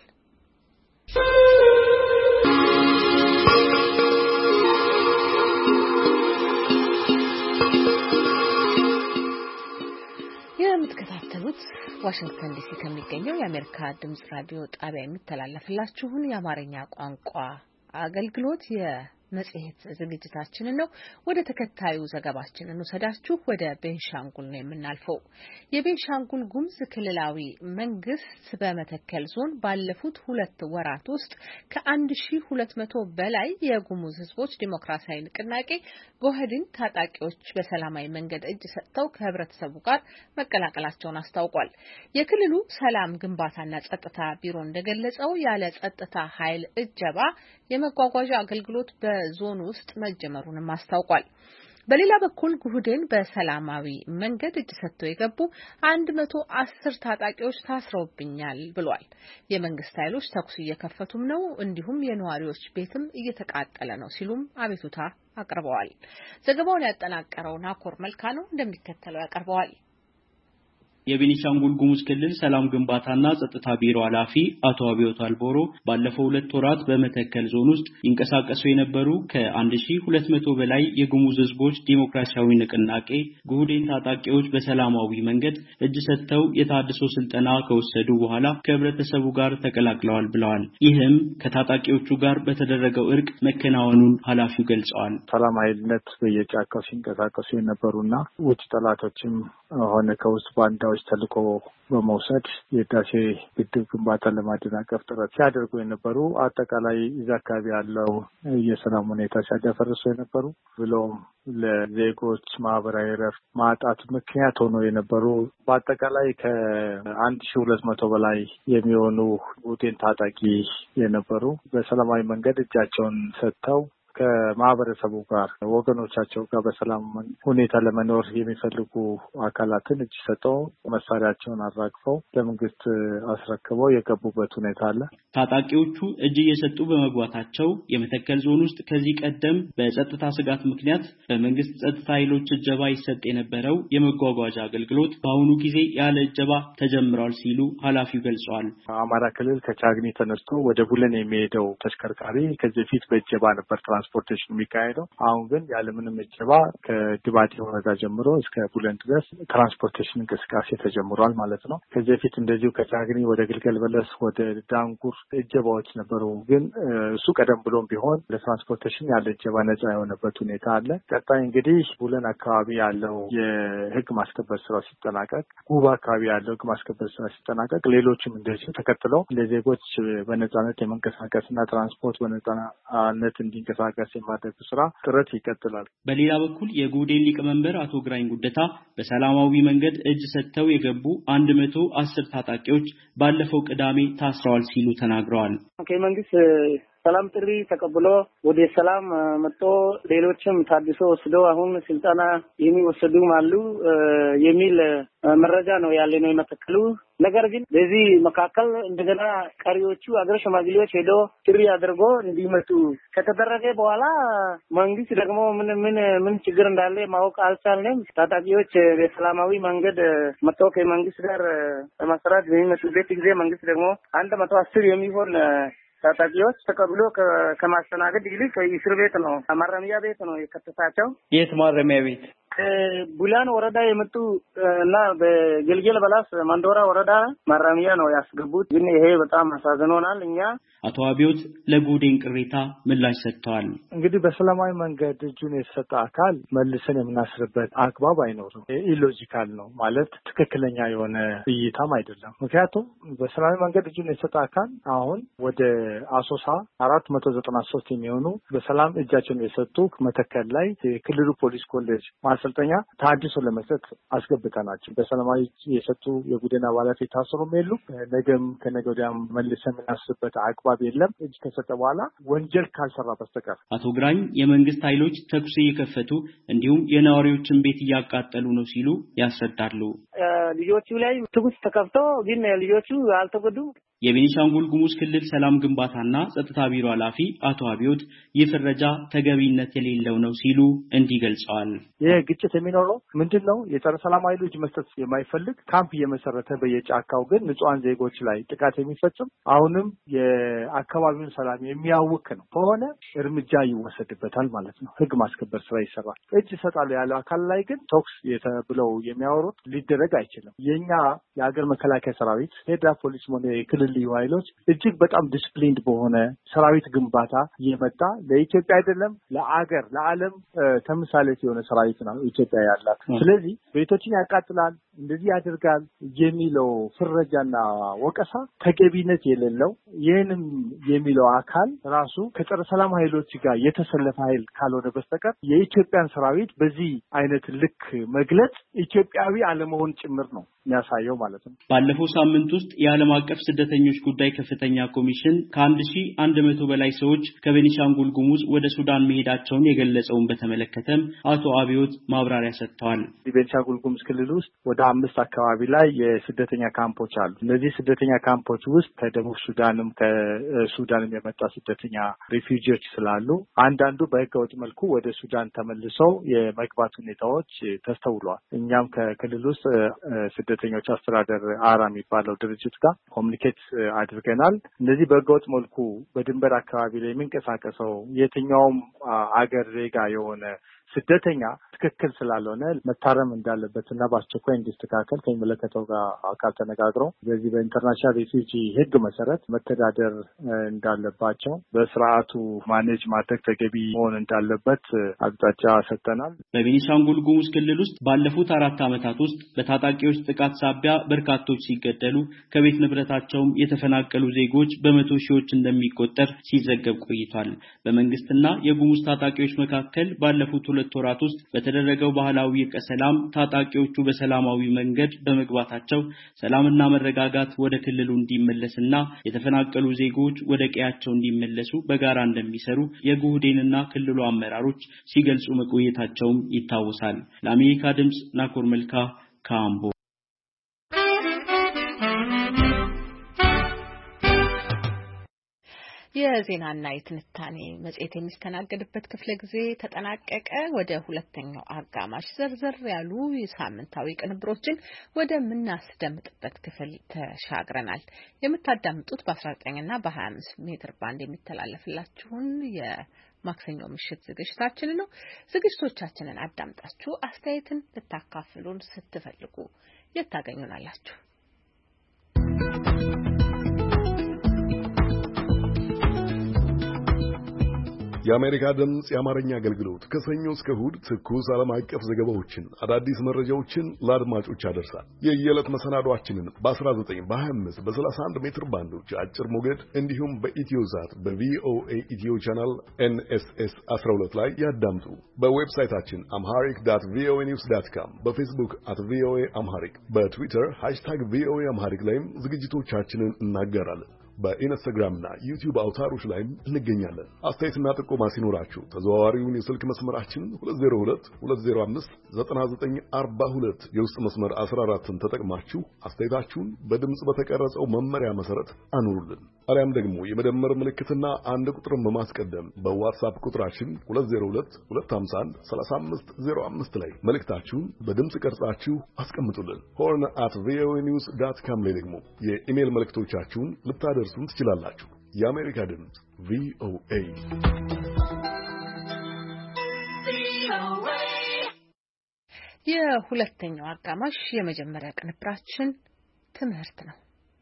የምትከታተሉት ዋሽንግተን ዲሲ ከሚገኘው የአሜሪካ ድምጽ ራዲዮ ጣቢያ የሚተላለፍላችሁን የአማርኛ ቋንቋ አገልግሎት የመጽሔት ዝግጅታችንን ነው። ወደ ተከታዩ ዘገባችን እንወስዳችሁ። ወደ ቤንሻንጉል ነው የምናልፈው። የቤንሻንጉል ጉሙዝ ክልላዊ መንግስት በመተከል ዞን ባለፉት ሁለት ወራት ውስጥ ከአንድ ሺህ ሁለት መቶ በላይ የጉሙዝ ህዝቦች ዲሞክራሲያዊ ንቅናቄ ጎህድን ታጣቂዎች በሰላማዊ መንገድ እጅ ሰጥተው ከህብረተሰቡ ጋር መቀላቀላቸውን አስታውቋል። የክልሉ ሰላም ግንባታና ጸጥታ ቢሮ እንደገለጸው ያለ ጸጥታ ኃይል እጀባ የመጓጓዣ አገልግሎት በዞኑ ውስጥ መጀመሩንም አስታውቋል። በሌላ በኩል ጉህድን በሰላማዊ መንገድ እጅ ሰጥተው የገቡ አንድ መቶ አስር ታጣቂዎች ታስረውብኛል ብሏል። የመንግስት ኃይሎች ተኩስ እየከፈቱም ነው፣ እንዲሁም የነዋሪዎች ቤትም እየተቃጠለ ነው ሲሉም አቤቱታ አቅርበዋል። ዘገባውን ያጠናቀረው ናኮር መልካ ነው፣ እንደሚከተለው ያቀርበዋል። የቤኒሻንጉል ጉሙዝ ክልል ሰላም ግንባታና ጸጥታ ቢሮ ኃላፊ አቶ አብዮት አልቦሮ ባለፈው ሁለት ወራት በመተከል ዞን ውስጥ ይንቀሳቀሱ የነበሩ ከአንድ ሺህ ሁለት መቶ በላይ የጉሙዝ ህዝቦች ዲሞክራሲያዊ ንቅናቄ ጉህዴን ታጣቂዎች በሰላማዊ መንገድ እጅ ሰጥተው የታድሶ ስልጠና ከወሰዱ በኋላ ከህብረተሰቡ ጋር ተቀላቅለዋል ብለዋል። ይህም ከታጣቂዎቹ ጋር በተደረገው እርቅ መከናወኑን ኃላፊው ገልጸዋል። ሰላም ኃይልነት በየጫካው ሲንቀሳቀሱ የነበሩና ውጭ ጠላቶችም ሆነ ከውስጥ ባንዳ ተልቆ በመውሰድ የህዳሴ ግድብ ግንባታ ለማደናቀፍ ጥረት ሲያደርጉ የነበሩ አጠቃላይ እዛ አካባቢ ያለው የሰላም ሁኔታ ሲያደፈርሱ የነበሩ ብሎም ለዜጎች ማህበራዊ ረፍት ማጣት ምክንያት ሆኖ የነበሩ በአጠቃላይ ከአንድ ሺህ ሁለት መቶ በላይ የሚሆኑ ጉህዴን ታጣቂ የነበሩ በሰላማዊ መንገድ እጃቸውን ሰጥተው ከማህበረሰቡ ጋር ወገኖቻቸው ጋር በሰላም ሁኔታ ለመኖር የሚፈልጉ አካላትን እጅ ሰጥተው መሳሪያቸውን አራግፈው ለመንግስት አስረክበው የገቡበት ሁኔታ አለ። ታጣቂዎቹ እጅ እየሰጡ በመግባታቸው የመተከል ዞን ውስጥ ከዚህ ቀደም በጸጥታ ስጋት ምክንያት በመንግስት ጸጥታ ኃይሎች እጀባ ይሰጥ የነበረው የመጓጓዣ አገልግሎት በአሁኑ ጊዜ ያለ እጀባ ተጀምሯል ሲሉ ኃላፊው ገልጸዋል። አማራ ክልል ከቻግኒ ተነስቶ ወደ ቡለን የሚሄደው ተሽከርካሪ ከዚህ በፊት በእጀባ ነበር ትራንስፖርቴሽን የሚካሄደው። አሁን ግን ያለምንም እጀባ ከድባቴ ወረዳ ጀምሮ እስከ ቡለን ድረስ ትራንስፖርቴሽን እንቅስቃሴ ተጀምሯል ማለት ነው። ከዚህ በፊት እንደዚሁ ከቻግኒ ወደ ግልገል በለስ ወደ ዳንጉር እጀባዎች ነበሩ። ግን እሱ ቀደም ብሎም ቢሆን ለትራንስፖርቴሽን ያለ እጀባ ነጻ የሆነበት ሁኔታ አለ። ቀጣይ እንግዲህ ቡለን አካባቢ ያለው የህግ ማስከበር ስራ ሲጠናቀቅ፣ ጉባ አካባቢ ያለው ህግ ማስከበር ስራ ሲጠናቀቅ ሌሎችም እንደዚሁ ተከትለው ለዜጎች በነጻነት የመንቀሳቀስና ትራንስፖርት በነጻነት እንዲንቀሳቀስ የማድረግ ስራ ጥረት ይቀጥላል። በሌላ በኩል የጉህዴን ሊቀመንበር አቶ ግራኝ ጉደታ በሰላማዊ መንገድ እጅ ሰጥተው የገቡ አንድ መቶ አስር ታጣቂዎች ባለፈው ቅዳሜ ታስረዋል ሲሉ ተናግረዋል። ከመንግስት ሰላም ጥሪ ተቀብሎ ወደ ሰላም መጥቶ ሌሎችም ታድሶ ወስደው አሁን ስልጣና የሚወሰዱም አሉ የሚል መረጃ ነው ያለ ነው የመተከሉ። ነገር ግን በዚህ መካከል እንደገና ቀሪዎቹ አገር ሽማግሌዎች ሄዶ ጥሪ አድርጎ እንዲመጡ ከተደረገ በኋላ መንግስት ደግሞ ምን ምን ምን ችግር እንዳለ ማወቅ አልቻልንም። ታጣቂዎች በሰላማዊ መንገድ መጥተው ከመንግስት ጋር ለማሰራት በሚመጡበት ጊዜ መንግስት ደግሞ አንድ መቶ አስር የሚሆን ታጣቂዎች ተቀብሎ ከማስተናገድ ይልቅ እስር ቤት ነው ማረሚያ ቤት ነው የከተታቸው። የት ማረሚያ ቤት? ቡላን ወረዳ የመጡ እና በገልገል በላስ ማንዶራ ወረዳ ማረሚያ ነው ያስገቡት። ግን ይሄ በጣም አሳዝኖናል። እኛ አቶ አብዮት ለጉህዴን ቅሬታ ምላሽ ሰጥተዋል። እንግዲህ በሰላማዊ መንገድ እጁን የሰጠ አካል መልሰን የምናስርበት አግባብ አይኖርም። ኢሎጂካል ነው ማለት ትክክለኛ የሆነ እይታም አይደለም። ምክንያቱም በሰላማዊ መንገድ እጁን የሰጠ አካል አሁን ወደ አሶሳ አራት መቶ ዘጠና ሶስት የሚሆኑ በሰላም እጃቸውን የሰጡ መተከል ላይ የክልሉ ፖሊስ ኮሌጅ ማሰልጠኛ ታድሶ ለመስጠት አስገብተናቸው በሰላማዊ የሰጡ የቡድን አባላት የታሰሩም የሉ። ነገም ከነገ ወዲያም መልሰን የምናስርበት አግባብ የለም እጅ ከሰጠ በኋላ ወንጀል ካልሰራ በስተቀር። አቶ ግራኝ የመንግስት ኃይሎች ተኩስ እየከፈቱ እንዲሁም የነዋሪዎችን ቤት እያቃጠሉ ነው ሲሉ ያስረዳሉ። ልጆቹ ላይ ተኩስ ተከፍቶ ግን ልጆቹ አልተጎዱም። የቤኒሻንጉል ጉሙዝ ክልል ሰላም ግንባታና ጸጥታ ቢሮ ኃላፊ አቶ አብዮት ይህ ፍረጃ ተገቢነት የሌለው ነው ሲሉ እንዲህ ገልጸዋል። ይህ ግጭት የሚኖረው ምንድነው? የጸረ ሰላም ኃይሎች መስጠት የማይፈልግ ካምፕ እየመሰረተ በየጫካው ግን ንጹሃን ዜጎች ላይ ጥቃት የሚፈጽም አሁንም የአካባቢውን ሰላም የሚያውክ ነው ከሆነ እርምጃ ይወሰድበታል ማለት ነው። ህግ ማስከበር ስራ ይሰራል። እጅ ይሰጣሉ ያለው አካል ላይ ግን ቶክስ የተብለው የሚያወሩት ሊደረግ አይችልም። የኛ የሀገር መከላከያ ሰራዊት ፌደራል ፖሊስ ሆነ የክልል ልዩ ኃይሎች እጅግ በጣም ዲስፕሊንድ በሆነ ሰራዊት ግንባታ እየመጣ ለኢትዮጵያ አይደለም ለአገር ለዓለም ተምሳሌት የሆነ ሰራዊት ነው ኢትዮጵያ ያላት። ስለዚህ ቤቶችን ያቃጥላል እንደዚህ ያደርጋል የሚለው ፍረጃና ወቀሳ ተገቢነት የሌለው ይህንም የሚለው አካል ራሱ ከጸረ ሰላም ኃይሎች ጋር የተሰለፈ ኃይል ካልሆነ በስተቀር የኢትዮጵያን ሰራዊት በዚህ አይነት ልክ መግለጽ ኢትዮጵያዊ አለመሆን ጭምር ነው የሚያሳየው ማለት ነው። ባለፈው ሳምንት ውስጥ የዓለም አቀፍ ስደተኞች ጉዳይ ከፍተኛ ኮሚሽን ከአንድ ሺህ አንድ መቶ በላይ ሰዎች ከቤኒሻንጉል ጉሙዝ ወደ ሱዳን መሄዳቸውን የገለጸውን በተመለከተም አቶ አብዮት ማብራሪያ ሰጥተዋል። ቤኒሻንጉል ጉሙዝ ክልል ውስጥ ወደ አምስት አካባቢ ላይ የስደተኛ ካምፖች አሉ። እነዚህ ስደተኛ ካምፖች ውስጥ ከደቡብ ሱዳንም ከሱዳንም የመጣ ስደተኛ ሪፊውጂዎች ስላሉ አንዳንዱ በህገወጥ መልኩ ወደ ሱዳን ተመልሰው የመግባት ሁኔታዎች ተስተውለዋል። እኛም ከክልል ውስጥ ስደተኞች አስተዳደር አራ የሚባለው ድርጅት ጋር ኮሙኒኬት አድርገናል። እነዚህ በህገወጥ መልኩ በድንበር አካባቢ ላይ የሚንቀሳቀሰው የትኛውም አገር ዜጋ የሆነ ስደተኛ ትክክል ስላልሆነ መታረም እንዳለበትና በአስቸኳይ እንዲስተካከል ከሚመለከተው ጋር አካል ተነጋግረው በዚህ በኢንተርናሽናል ሪፊውጂ ህግ መሰረት መተዳደር እንዳለባቸው በስርዓቱ ማኔጅ ማድረግ ተገቢ መሆን እንዳለበት አቅጣጫ ሰጥተናል። በቤኒሻንጉል ጉሙዝ ክልል ውስጥ ባለፉት አራት ዓመታት ውስጥ በታጣቂዎች ጥቃት ሳቢያ በርካቶች ሲገደሉ ከቤት ንብረታቸውም የተፈናቀሉ ዜጎች በመቶ ሺዎች እንደሚቆጠር ሲዘገብ ቆይቷል። በመንግስትና የጉሙዝ ታጣቂዎች መካከል ባለፉት ሁለት ወራት ውስጥ በተደረገው ባህላዊ እርቀ ሰላም ታጣቂዎቹ በሰላማዊ መንገድ በመግባታቸው ሰላምና መረጋጋት ወደ ክልሉ እንዲመለስና የተፈናቀሉ ዜጎች ወደ ቀያቸው እንዲመለሱ በጋራ እንደሚሰሩ የጉህዴንና ክልሉ አመራሮች ሲገልጹ መቆየታቸውም ይታወሳል። ለአሜሪካ ድምጽ ናኮር መልካ ካምቦ። የዜናና የትንታኔ መጽሔት የሚስተናገድበት ክፍለ ጊዜ ተጠናቀቀ። ወደ ሁለተኛው አጋማሽ ዘርዘር ያሉ የሳምንታዊ ቅንብሮችን ወደምናስደምጥበት ክፍል ተሻግረናል። የምታዳምጡት በአስራ ዘጠኝ እና በሀያ አምስት ሜትር ባንድ የሚተላለፍላችሁን የማክሰኞ ምሽት ዝግጅታችን ነው። ዝግጅቶቻችንን አዳምጣችሁ አስተያየትን ልታካፍሉን ስትፈልጉ የት ታገኙናላችሁ? የአሜሪካ ድምጽ የአማርኛ አገልግሎት ከሰኞ እስከ እሑድ ትኩስ ዓለም አቀፍ ዘገባዎችን፣ አዳዲስ መረጃዎችን ለአድማጮች ያደርሳል። የየዕለት መሰናዷችንን በ19 በ25 በ31 ሜትር ባንዶች አጭር ሞገድ እንዲሁም በኢትዮዛት በቪኦኤ ኢትዮ ቻናል ኤንኤስኤስ አስራ ሁለት ላይ ያዳምጡ። በዌብሳይታችን አምሃሪክ ዳት ቪኦኤ ኒውስ ዳት ካም፣ በፌስቡክ አት ቪኦኤ አምሃሪክ፣ በትዊተር ሃሽታግ ቪኦኤ አምሃሪክ ላይም ዝግጅቶቻችንን እናገራለን። በኢንስታግራምና ዩቲዩብ አውታሮች ላይም እንገኛለን። አስተያየትና ጥቆማ ሲኖራችሁ ተዘዋዋሪውን የስልክ መስመራችን ሁለት ዜሮ ሁለት ሁለት ዜሮ አምስት ዘጠና ዘጠኝ አርባ ሁለት የውስጥ መስመር አስራ አራትን ተጠቅማችሁ አስተያየታችሁን በድምጽ በተቀረጸው መመሪያ መሰረት አኑሩልን። አሊያም ደግሞ የመደመር ምልክትና አንድ ቁጥርን በማስቀደም በዋትስአፕ ቁጥራችን ሁለት ዜሮ ሁለት ሁለት አምሳ አንድ ሰላሳ አምስት ዜሮ አምስት ላይ መልእክታችሁን በድምጽ ቀርጻችሁ አስቀምጡልን። ሆርን አት ቪኦኤ ኒውስ ዳት ካም ላይ ደግሞ የኢሜል መልእክቶቻችሁን ልታደርሱን ትችላላችሁ። የአሜሪካ ድምጽ ቪኦኤ። የሁለተኛው አጋማሽ የመጀመሪያ ቅንብራችን ትምህርት ነው።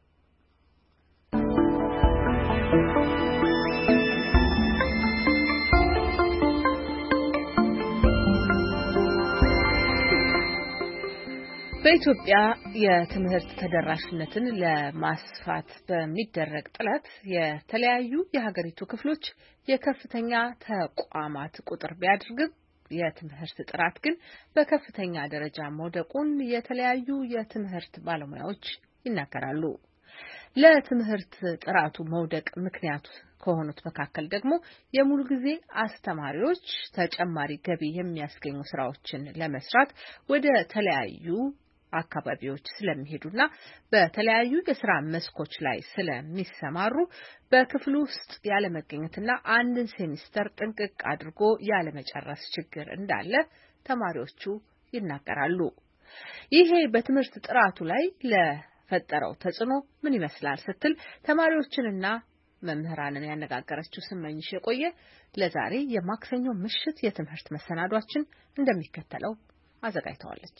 በኢትዮጵያ የትምህርት ተደራሽነትን ለማስፋት በሚደረግ ጥረት የተለያዩ የሀገሪቱ ክፍሎች የከፍተኛ ተቋማት ቁጥር ቢያድርግም የትምህርት ጥራት ግን በከፍተኛ ደረጃ መውደቁን የተለያዩ የትምህርት ባለሙያዎች ይናገራሉ። ለትምህርት ጥራቱ መውደቅ ምክንያት ከሆኑት መካከል ደግሞ የሙሉ ጊዜ አስተማሪዎች ተጨማሪ ገቢ የሚያስገኙ ስራዎችን ለመስራት ወደ ተለያዩ አካባቢዎች ስለሚሄዱና በተለያዩ የስራ መስኮች ላይ ስለሚሰማሩ በክፍሉ ውስጥ ያለመገኘትና አንድን ሴሚስተር ጥንቅቅ አድርጎ ያለመጨረስ ችግር እንዳለ ተማሪዎቹ ይናገራሉ። ይሄ በትምህርት ጥራቱ ላይ ለፈጠረው ተጽዕኖ ምን ይመስላል ስትል ተማሪዎችንና መምህራንን ያነጋገረችው ስመኝሽ የቆየ ለዛሬ የማክሰኞ ምሽት የትምህርት መሰናዷችን እንደሚከተለው አዘጋጅተዋለች።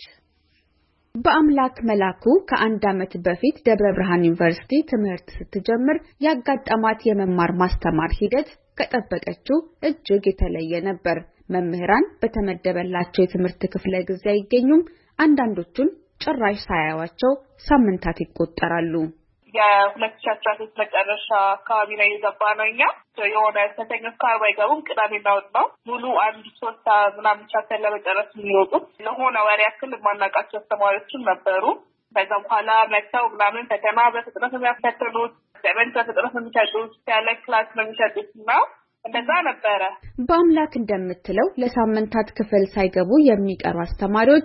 በአምላክ መላኩ ከአንድ ዓመት በፊት ደብረ ብርሃን ዩኒቨርሲቲ ትምህርት ስትጀምር ያጋጠማት የመማር ማስተማር ሂደት ከጠበቀችው እጅግ የተለየ ነበር። መምህራን በተመደበላቸው የትምህርት ክፍለ ጊዜ አይገኙም። አንዳንዶቹን ጭራሽ ሳያዩዋቸው ሳምንታት ይቆጠራሉ። የሁለት ሺህ አስራ ሶስት መጨረሻ አካባቢ ላይ የገባ ነው። እኛ የሆነ ሰኞ አካባቢ አይገቡም። ቅዳሜና እሑድ ነው ሙሉ አንድ ሶስት ምናምን ቻፕተር ለመጨረስ የሚወጡት። ለሆነ ወር ያክል የማናውቃቸው አስተማሪዎችም ነበሩ። ከዛ በኋላ መጥተው ምናምን ፈተና በፍጥነት የሚያፈትኑት፣ ሰመንት በፍጥነት የሚሰጡት፣ ያለ ክላስ ነው የሚሰጡት እና እንደዛ ነበረ። በአምላክ እንደምትለው ለሳምንታት ክፍል ሳይገቡ የሚቀሩ አስተማሪዎች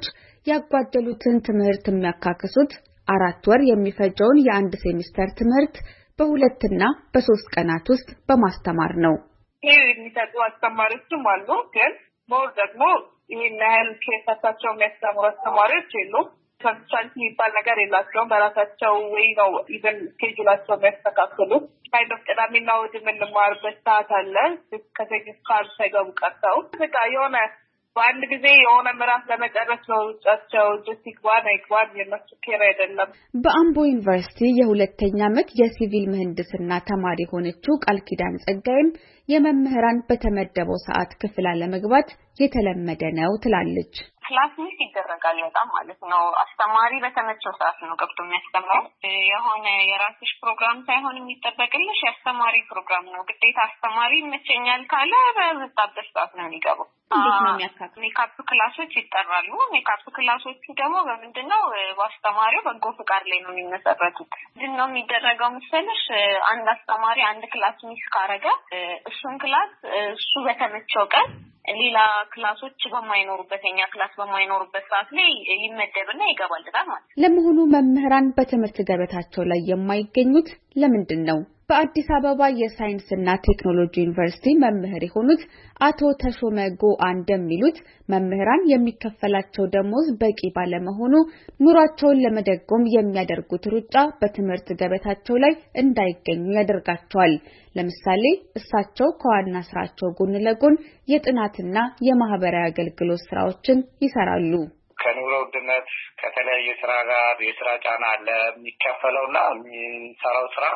ያጓደሉትን ትምህርት የሚያካክሱት አራት ወር የሚፈጀውን የአንድ ሴሚስተር ትምህርት በሁለትና በሶስት ቀናት ውስጥ በማስተማር ነው። ይሄ የሚሰጡ አስተማሪዎችም አሉ፣ ግን ሞር ደግሞ ይሄን ያህል ኬሳቸው የሚያስተምሩ አስተማሪዎች የሉም። ኮንሰልት የሚባል ነገር የላቸውም። በራሳቸው ወይ ነው ኢቨን ስኬጁላቸው የሚያስተካክሉት። ካይንድ ኦፍ ቅዳሜና እሑድ የምንማርበት ሰዓት አለ። ከሰኞ እስከ ዓርብ ሳይገቡ ቀርተው በቃ የሆነ በአንድ ጊዜ የሆነ ምዕራፍ ለመጨረስ ነው ጫቸው ጀስቲክ ዋን አይግባን የነሱ ኬር አይደለም። በአምቦ ዩኒቨርሲቲ የሁለተኛ ዓመት የሲቪል ምህንድስና ተማሪ ሆነችው ቃል ኪዳን ጸጋይም የመምህራን በተመደበው ሰዓት ክፍል አለመግባት የተለመደ ነው ትላለች። ክላስ ሚስ ይደረጋል በጣም ማለት ነው። አስተማሪ በተመቸው ሰዓት ነው ገብቶ የሚያስተምረው። የሆነ የራስሽ ፕሮግራም ሳይሆን የሚጠበቅልሽ የአስተማሪ ፕሮግራም ነው። ግዴታ አስተማሪ ይመቸኛል ካለ በመጣበት ሰዓት ነው የሚገባው። እንዴት ነው የሚያካክሉ? ሜካፕ ክላሶች ይጠራሉ። ሜካፕ ክላሶቹ ደግሞ በምንድነው በአስተማሪው በጎ ፍቃድ ላይ ነው የሚመሰረቱት። ምንድነው የሚደረገው መሰለሽ? አንድ አስተማሪ አንድ ክላስ ሚስ ካረገ እሱን ክላስ እሱ በተመቸው ቀን ሌላ ክላሶች በማይኖሩበት የኛ ክላስ በማይኖሩበት ሰዓት ላይ ይመደብና ይገባልታል ማለት ነው። ለመሆኑ መምህራን በትምህርት ገበታቸው ላይ የማይገኙት ለምንድን ነው? በአዲስ አበባ የሳይንስና ቴክኖሎጂ ዩኒቨርሲቲ መምህር የሆኑት አቶ ተሾመ ጎአ እንደሚሉት መምህራን የሚከፈላቸው ደሞዝ በቂ ባለመሆኑ ኑሯቸውን ለመደጎም የሚያደርጉት ሩጫ በትምህርት ገበታቸው ላይ እንዳይገኙ ያደርጋቸዋል። ለምሳሌ እሳቸው ከዋና ስራቸው ጎን ለጎን የጥናትና የማህበራዊ አገልግሎት ስራዎችን ይሰራሉ። ከኑሮ ውድነት ከተለያየ ስራ ጋር የስራ ጫና አለ። የሚከፈለውና የሚሰራው ስራ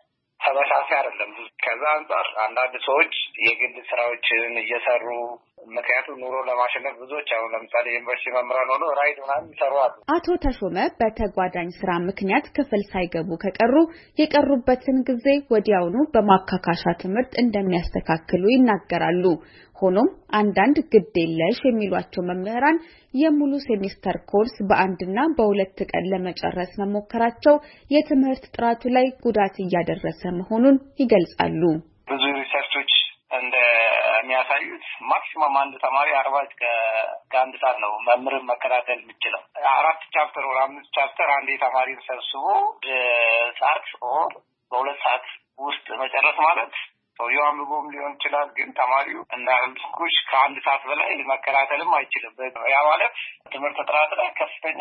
ተመሳሳይ አይደለም። ከዛ አንፃር አንዳንድ ሰዎች የግል ስራዎችን እየሰሩ ምክንያቱም ኑሮ ለማሸነፍ ብዙዎች አሁን ለምሳሌ ዩኒቨርሲቲ መምህራን ሆኖ ራይድ ምናምን ይሰሩ አሉ። አቶ ተሾመ በተጓዳኝ ስራ ምክንያት ክፍል ሳይገቡ ከቀሩ የቀሩበትን ጊዜ ወዲያውኑ በማካካሻ ትምህርት እንደሚያስተካክሉ ይናገራሉ። ሆኖም አንዳንድ ግድ የለሽ የሚሏቸው መምህራን የሙሉ ሴሚስተር ኮርስ በአንድና በሁለት ቀን ለመጨረስ መሞከራቸው የትምህርት ጥራቱ ላይ ጉዳት እያደረሰ መሆኑን ይገልጻሉ። ብዙ ሪሰርቾች እንደሚያሳዩት ማክሲመም አንድ ተማሪ አርባ እስከ አንድ ሰዓት ነው መምህርን መከታተል የሚችለው። አራት ቻፕተር ወር አምስት ቻፕተር አንድ ተማሪን ሰብስቦ ሰዓት ኦር በሁለት ሰዓት ውስጥ መጨረስ ማለት ሰውየው አንብቦም ሊሆን ይችላል፣ ግን ተማሪው እንዳልኩሽ ከአንድ ሰዓት በላይ መከታተልም አይችልም። ያ ማለት ትምህርት ጥራት ላይ ከፍተኛ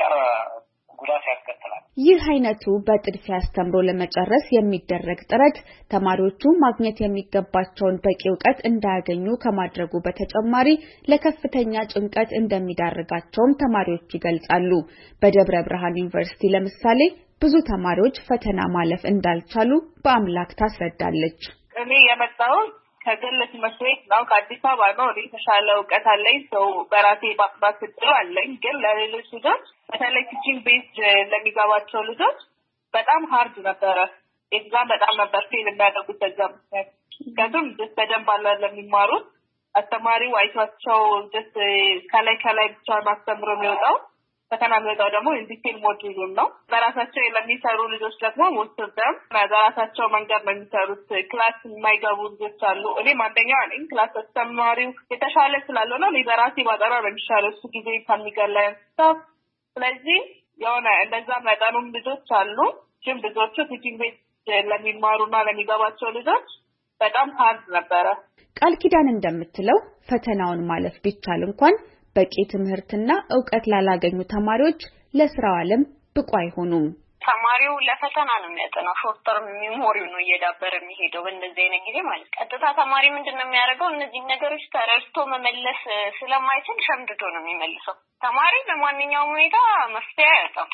ጉዳት ያስከትላል። ይህ አይነቱ በጥድፊያ አስተምሮ ለመጨረስ የሚደረግ ጥረት ተማሪዎቹ ማግኘት የሚገባቸውን በቂ ዕውቀት እንዳያገኙ ከማድረጉ በተጨማሪ ለከፍተኛ ጭንቀት እንደሚዳርጋቸውም ተማሪዎች ይገልጻሉ። በደብረ ብርሃን ዩኒቨርሲቲ ለምሳሌ ብዙ ተማሪዎች ፈተና ማለፍ እንዳልቻሉ በአምላክ ታስረዳለች። እኔ የመጣሁት ከግል ትምህርት ቤት ነው፣ ከአዲስ አበባ ነው። እኔ የተሻለ እውቀት አለኝ፣ ሰው በራሴ ማጥናት እድሉ አለኝ። ግን ለሌሎች ልጆች በተለይ ቲቺንግ ቤዝ ለሚገባቸው ልጆች በጣም ሀርድ ነበረ። ኤግዛም በጣም ነበር ፌል የሚያደርጉት በዛ ምክንያት። ምክንያቱም ጀስት በደንብ አለ ለሚማሩት አስተማሪው አይቷቸው ጀስት ከላይ ከላይ ብቻ ማስተምሮ የሚወጣው ፈተና የሚወጣው ደግሞ ኢንዲቴል ሞጁሉን ነው። በራሳቸው ለሚሰሩ ልጆች ደግሞ ወስደም በራሳቸው መንገድ ነው የሚሰሩት። ክላስ የማይገቡ ልጆች አሉ። እኔም አንደኛ ነኝ። ክላስ አስተማሪው የተሻለ ስላልሆነ እኔ በራሴ ባጠራ ነው የሚሻለው እሱ ጊዜ ከሚገላኝ። ስለዚህ የሆነ እንደዛ መጠኑም ልጆች አሉ ግን ብዙዎቹ ቲቺንግ ቤት ለሚማሩና ለሚገባቸው ልጆች በጣም ሃርድ ነበረ። ቃል ኪዳን እንደምትለው ፈተናውን ማለፍ ቢቻል እንኳን በቂ ትምህርትና ዕውቀት ላላገኙ ተማሪዎች ለስራው ዓለም ብቁ አይሆኑም። ተማሪው ለፈተና ነው የሚያጠናው ሾርት ተርም ሜሞሪው ነው እየዳበረ የሚሄደው በእንደዚህ አይነት ጊዜ ማለት ቀጥታ ተማሪ ምንድነው የሚያደርገው እነዚህ ነገሮች ተረድቶ መመለስ ስለማይችል ሸምድዶ ነው የሚመልሰው። ተማሪ በማንኛውም ሁኔታ መፍትሄ ያጣው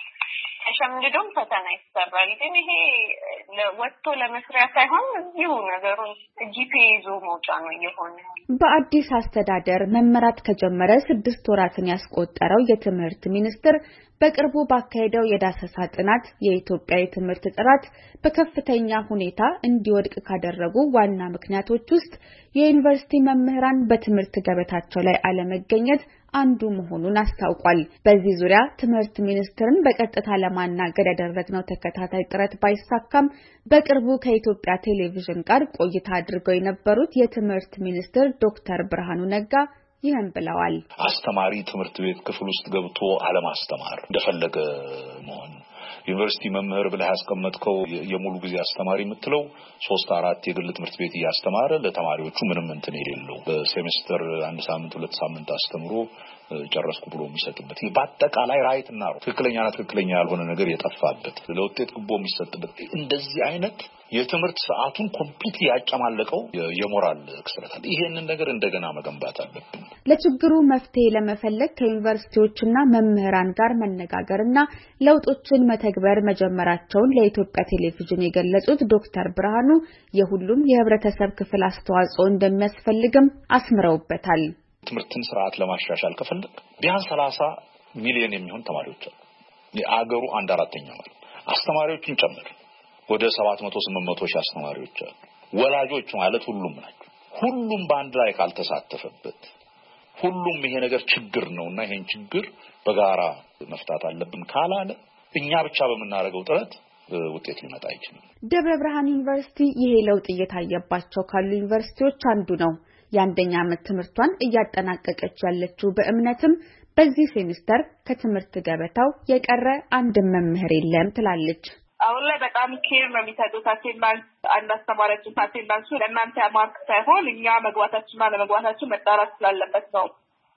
ሸምድዶም ፈተና ይሰራል። ግን ይሄ ለወጥቶ ለመስሪያ ሳይሆን ይሁ ነገሩ ጂፒኤ ይዞ መውጫ ነው እየሆነ። በአዲስ አስተዳደር መመራት ከጀመረ ስድስት ወራትን ያስቆጠረው የትምህርት ሚኒስቴር በቅርቡ ባካሄደው የዳሰሳ ጥናት የኢትዮጵያ የትምህርት ጥራት በከፍተኛ ሁኔታ እንዲወድቅ ካደረጉ ዋና ምክንያቶች ውስጥ የዩኒቨርሲቲ መምህራን በትምህርት ገበታቸው ላይ አለመገኘት አንዱ መሆኑን አስታውቋል። በዚህ ዙሪያ ትምህርት ሚኒስቴርን በቀጥታ ለማናገር ያደረግነው ተከታታይ ጥረት ባይሳካም በቅርቡ ከኢትዮጵያ ቴሌቪዥን ጋር ቆይታ አድርገው የነበሩት የትምህርት ሚኒስትር ዶክተር ብርሃኑ ነጋ ይህን ብለዋል። አስተማሪ ትምህርት ቤት ክፍል ውስጥ ገብቶ አለማስተማር እንደፈለገ መሆን ዩኒቨርሲቲ መምህር ብለህ ያስቀመጥከው የሙሉ ጊዜ አስተማሪ የምትለው ሶስት አራት የግል ትምህርት ቤት ያስተማረ ለተማሪዎቹ ምንም እንትን የሌለው በሴሜስተር አንድ ሳምንት ሁለት ሳምንት አስተምሮ ጨረስኩ ብሎ የሚሰጥበት በአጠቃላይ ራይት እና ትክክለኛና ትክክለኛ ያልሆነ ነገር የጠፋበት ለውጤት ግቦ የሚሰጥበት እንደዚህ አይነት የትምህርት ሰዓቱን ኮምፕሊትሊ ያጨማለቀው የሞራል ክስረት አለ። ይሄንን ነገር እንደገና መገንባት አለብን። ለችግሩ መፍትሄ ለመፈለግ ከዩኒቨርሲቲዎችና መምህራን ጋር መነጋገርና ለውጦችን መተግበር መጀመራቸውን ለኢትዮጵያ ቴሌቪዥን የገለጹት ዶክተር ብርሃኑ የሁሉም የህብረተሰብ ክፍል አስተዋጽኦ እንደሚያስፈልግም አስምረውበታል። ትምህርትን ስርዓት ለማሻሻል ከፈለግ ቢያንስ ሰላሳ ሚሊዮን የሚሆን ተማሪዎች አሉ። የአገሩ አንድ አራተኛ ማለት አስተማሪዎችን ጨምር ወደ ሰባት መቶ ስምንት መቶ ሺህ አስተማሪዎች አሉ። ወላጆች ማለት ሁሉም ናቸው። ሁሉም በአንድ ላይ ካልተሳተፈበት ሁሉም ይሄ ነገር ችግር ነውና ይሄን ችግር በጋራ መፍታት አለብን ካላለ እኛ ብቻ በመናረገው ጥረት ውጤት ሊመጣ አይችልም። ደብረ ብርሃን ዩኒቨርሲቲ ይሄ ለውጥ እየታየባቸው ካሉ ዩኒቨርሲቲዎች አንዱ ነው። የአንደኛ ዓመት ትምህርቷን እያጠናቀቀች ያለችው በእምነትም በዚህ ሴሚስተር ከትምህርት ገበታው የቀረ አንድ መምህር የለም ትላለች። አሁን ላይ በጣም ኬር ነው የሚሰጡት። አቴንዳንስ አንድ አስተማሪያችን አቴንዳንሱ ለእናንተ ማርክ ሳይሆን እኛ መግባታችንና ለመግባታችን መጣራት ስላለበት ነው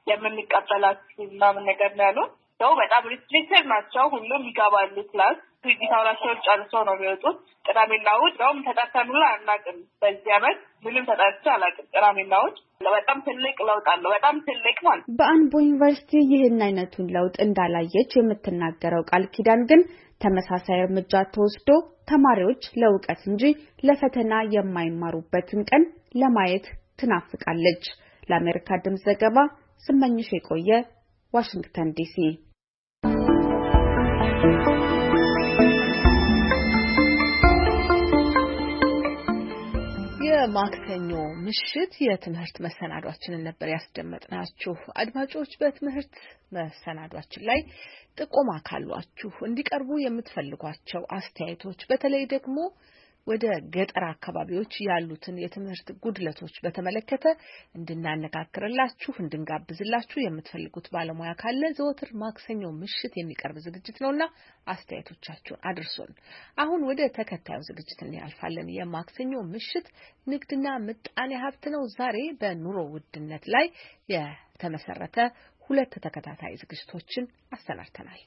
የምንቀበላችሁ ምናምን ነገር ነው ያሉት። ሰው በጣም ሪስትሪክትድ ናቸው። ሁሉም ይገባሉ ክላስ ክሬዲት አውራቸው ጨርሰው ነው የሚወጡት። ቅዳሜና እሑድ ነው ተጣጣሙላ አናውቅም። በዚህ ዓመት ምንም ተጣጣች አላውቅም። ቅዳሜና እሑድ በጣም ትልቅ ለውጥ አለው። በጣም ትልቅ ማለት በአምቦ ዩኒቨርሲቲ ይህን አይነቱን ለውጥ እንዳላየች የምትናገረው ቃል ኪዳን ግን ተመሳሳይ እርምጃ ተወስዶ ተማሪዎች ለውቀት እንጂ ለፈተና የማይማሩበትን ቀን ለማየት ትናፍቃለች። ለአሜሪካ ድምጽ ዘገባ ስመኝሽ የቆየ ዋሽንግተን ዲሲ። የማክሰኞ ምሽት የትምህርት መሰናዷችንን ነበር ያስደመጥናችሁ። አድማጮች በትምህርት መሰናዷችን ላይ ጥቆማ ካሏችሁ እንዲቀርቡ የምትፈልጓቸው አስተያየቶች በተለይ ደግሞ ወደ ገጠር አካባቢዎች ያሉትን የትምህርት ጉድለቶች በተመለከተ እንድናነጋግርላችሁ እንድንጋብዝላችሁ የምትፈልጉት ባለሙያ ካለ ዘወትር ማክሰኞ ምሽት የሚቀርብ ዝግጅት ነውና አስተያየቶቻችሁን አድርሱን። አሁን ወደ ተከታዩ ዝግጅት እናልፋለን። የማክሰኞ ምሽት ንግድና ምጣኔ ሀብት ነው። ዛሬ በኑሮ ውድነት ላይ የተመሰረተ ሁለት ተከታታይ ዝግጅቶችን አሰናድተናል።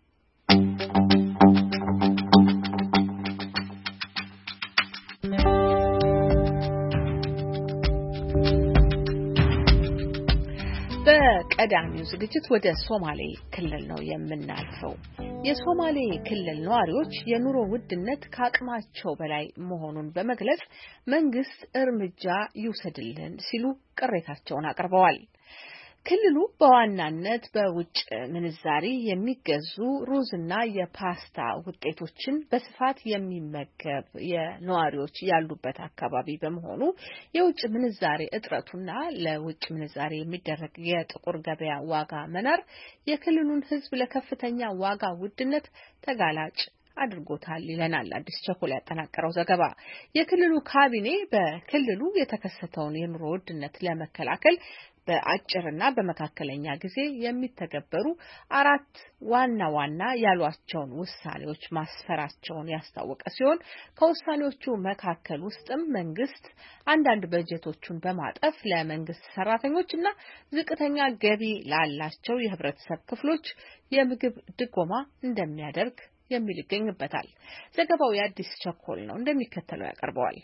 በቀዳሚው ዝግጅት ወደ ሶማሌ ክልል ነው የምናልፈው። የሶማሌ ክልል ነዋሪዎች የኑሮ ውድነት ከአቅማቸው በላይ መሆኑን በመግለጽ መንግስት እርምጃ ይውሰድልን ሲሉ ቅሬታቸውን አቅርበዋል። ክልሉ በዋናነት በውጭ ምንዛሪ የሚገዙ ሩዝና የፓስታ ውጤቶችን በስፋት የሚመገብ የነዋሪዎች ያሉበት አካባቢ በመሆኑ የውጭ ምንዛሪ እጥረቱና ለውጭ ምንዛሪ የሚደረግ የጥቁር ገበያ ዋጋ መናር የክልሉን ሕዝብ ለከፍተኛ ዋጋ ውድነት ተጋላጭ አድርጎታል ይለናል አዲስ ቸኮል ያጠናቀረው ዘገባ። የክልሉ ካቢኔ በክልሉ የተከሰተውን የኑሮ ውድነት ለመከላከል በአጭርና በመካከለኛ ጊዜ የሚተገበሩ አራት ዋና ዋና ያሏቸውን ውሳኔዎች ማስፈራቸውን ያስታወቀ ሲሆን ከውሳኔዎቹ መካከል ውስጥም መንግስት አንዳንድ በጀቶቹን በማጠፍ ለመንግስት ሰራተኞችና ዝቅተኛ ገቢ ላላቸው የህብረተሰብ ክፍሎች የምግብ ድጎማ እንደሚያደርግ የሚል ይገኝበታል። ዘገባው የአዲስ ቸኮል ነው፣ እንደሚከተለው ያቀርበዋል።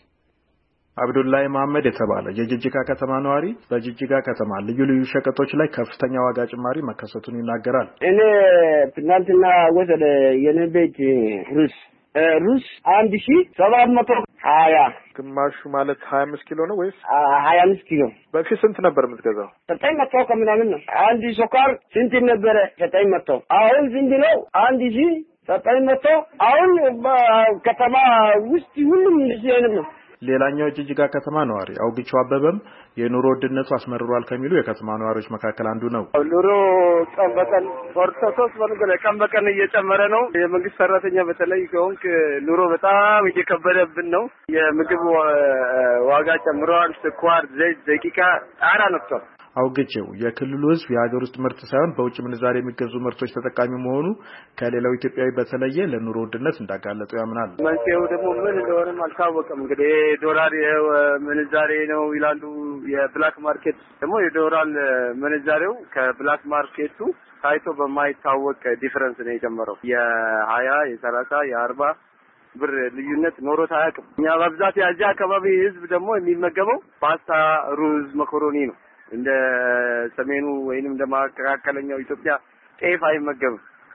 አብዱላሂ መሐመድ የተባለ የጅጅጋ ከተማ ነዋሪ በጅጅጋ ከተማ ልዩ ልዩ ሸቀጦች ላይ ከፍተኛ ዋጋ ጭማሪ መከሰቱን ይናገራል። እኔ ትናንትና ወሰደ የኔ ቤት ሩስ ሩስ አንድ ሺህ ሰባት መቶ ሀያ ግማሹ ማለት ሀያ አምስት ኪሎ ነው ወይስ ሀያ አምስት ኪሎ? በፊት ስንት ነበር የምትገዛው? ዘጠኝ መቶ ከምናምን ነው። አንድ ሱካር ስንት ነበረ? ዘጠኝ መቶ አሁን ስንት ነው? አንድ ሺህ ዘጠኝ መቶ አሁን ከተማ ውስጥ ሁሉም እንደዚህ አይነት ነው። ሌላኛው የጅጅጋ ከተማ ነዋሪ አውግቸው አበበም የኑሮ ውድነቱ አስመርሯል ከሚሉ የከተማ ነዋሪዎች መካከል አንዱ ነው። ኑሮ ቀን በቀን ፎርቶሶስ ወንገለ ቀን በቀን እየጨመረ ነው። የመንግስት ሰራተኛ በተለይ ከሆንክ ኑሮ በጣም እየከበደብን ነው። የምግብ ዋጋ ጨምሯል። ስኳር፣ ዘይት፣ ደቂቃ ጣራ ነክቷል። አውግቸው የክልሉ ህዝብ የሀገር ውስጥ ምርት ሳይሆን በውጭ ምንዛሬ የሚገዙ ምርቶች ተጠቃሚ መሆኑ ከሌላው ኢትዮጵያዊ በተለየ ለኑሮ ውድነት እንዳጋለጠው ያምናል። መንስኤው ደግሞ ምን እንደሆነም አልታወቀም። እንግዲህ ዶላር ምንዛሬ ነው ይላሉ። የብላክ ማርኬት ደግሞ የዶላር ምንዛሬው ከብላክ ማርኬቱ ታይቶ በማይታወቅ ዲፈረንስ ነው የጀመረው። የሀያ የሰላሳ የአርባ ብር ልዩነት ኖሮት አያውቅም። እኛ በብዛት ያዚህ አካባቢ ህዝብ ደግሞ የሚመገበው ፓስታ፣ ሩዝ፣ መኮሮኒ ነው። እንደ ሰሜኑ ወይንም እንደ መካከለኛው ኢትዮጵያ ጤፍ አይመገብም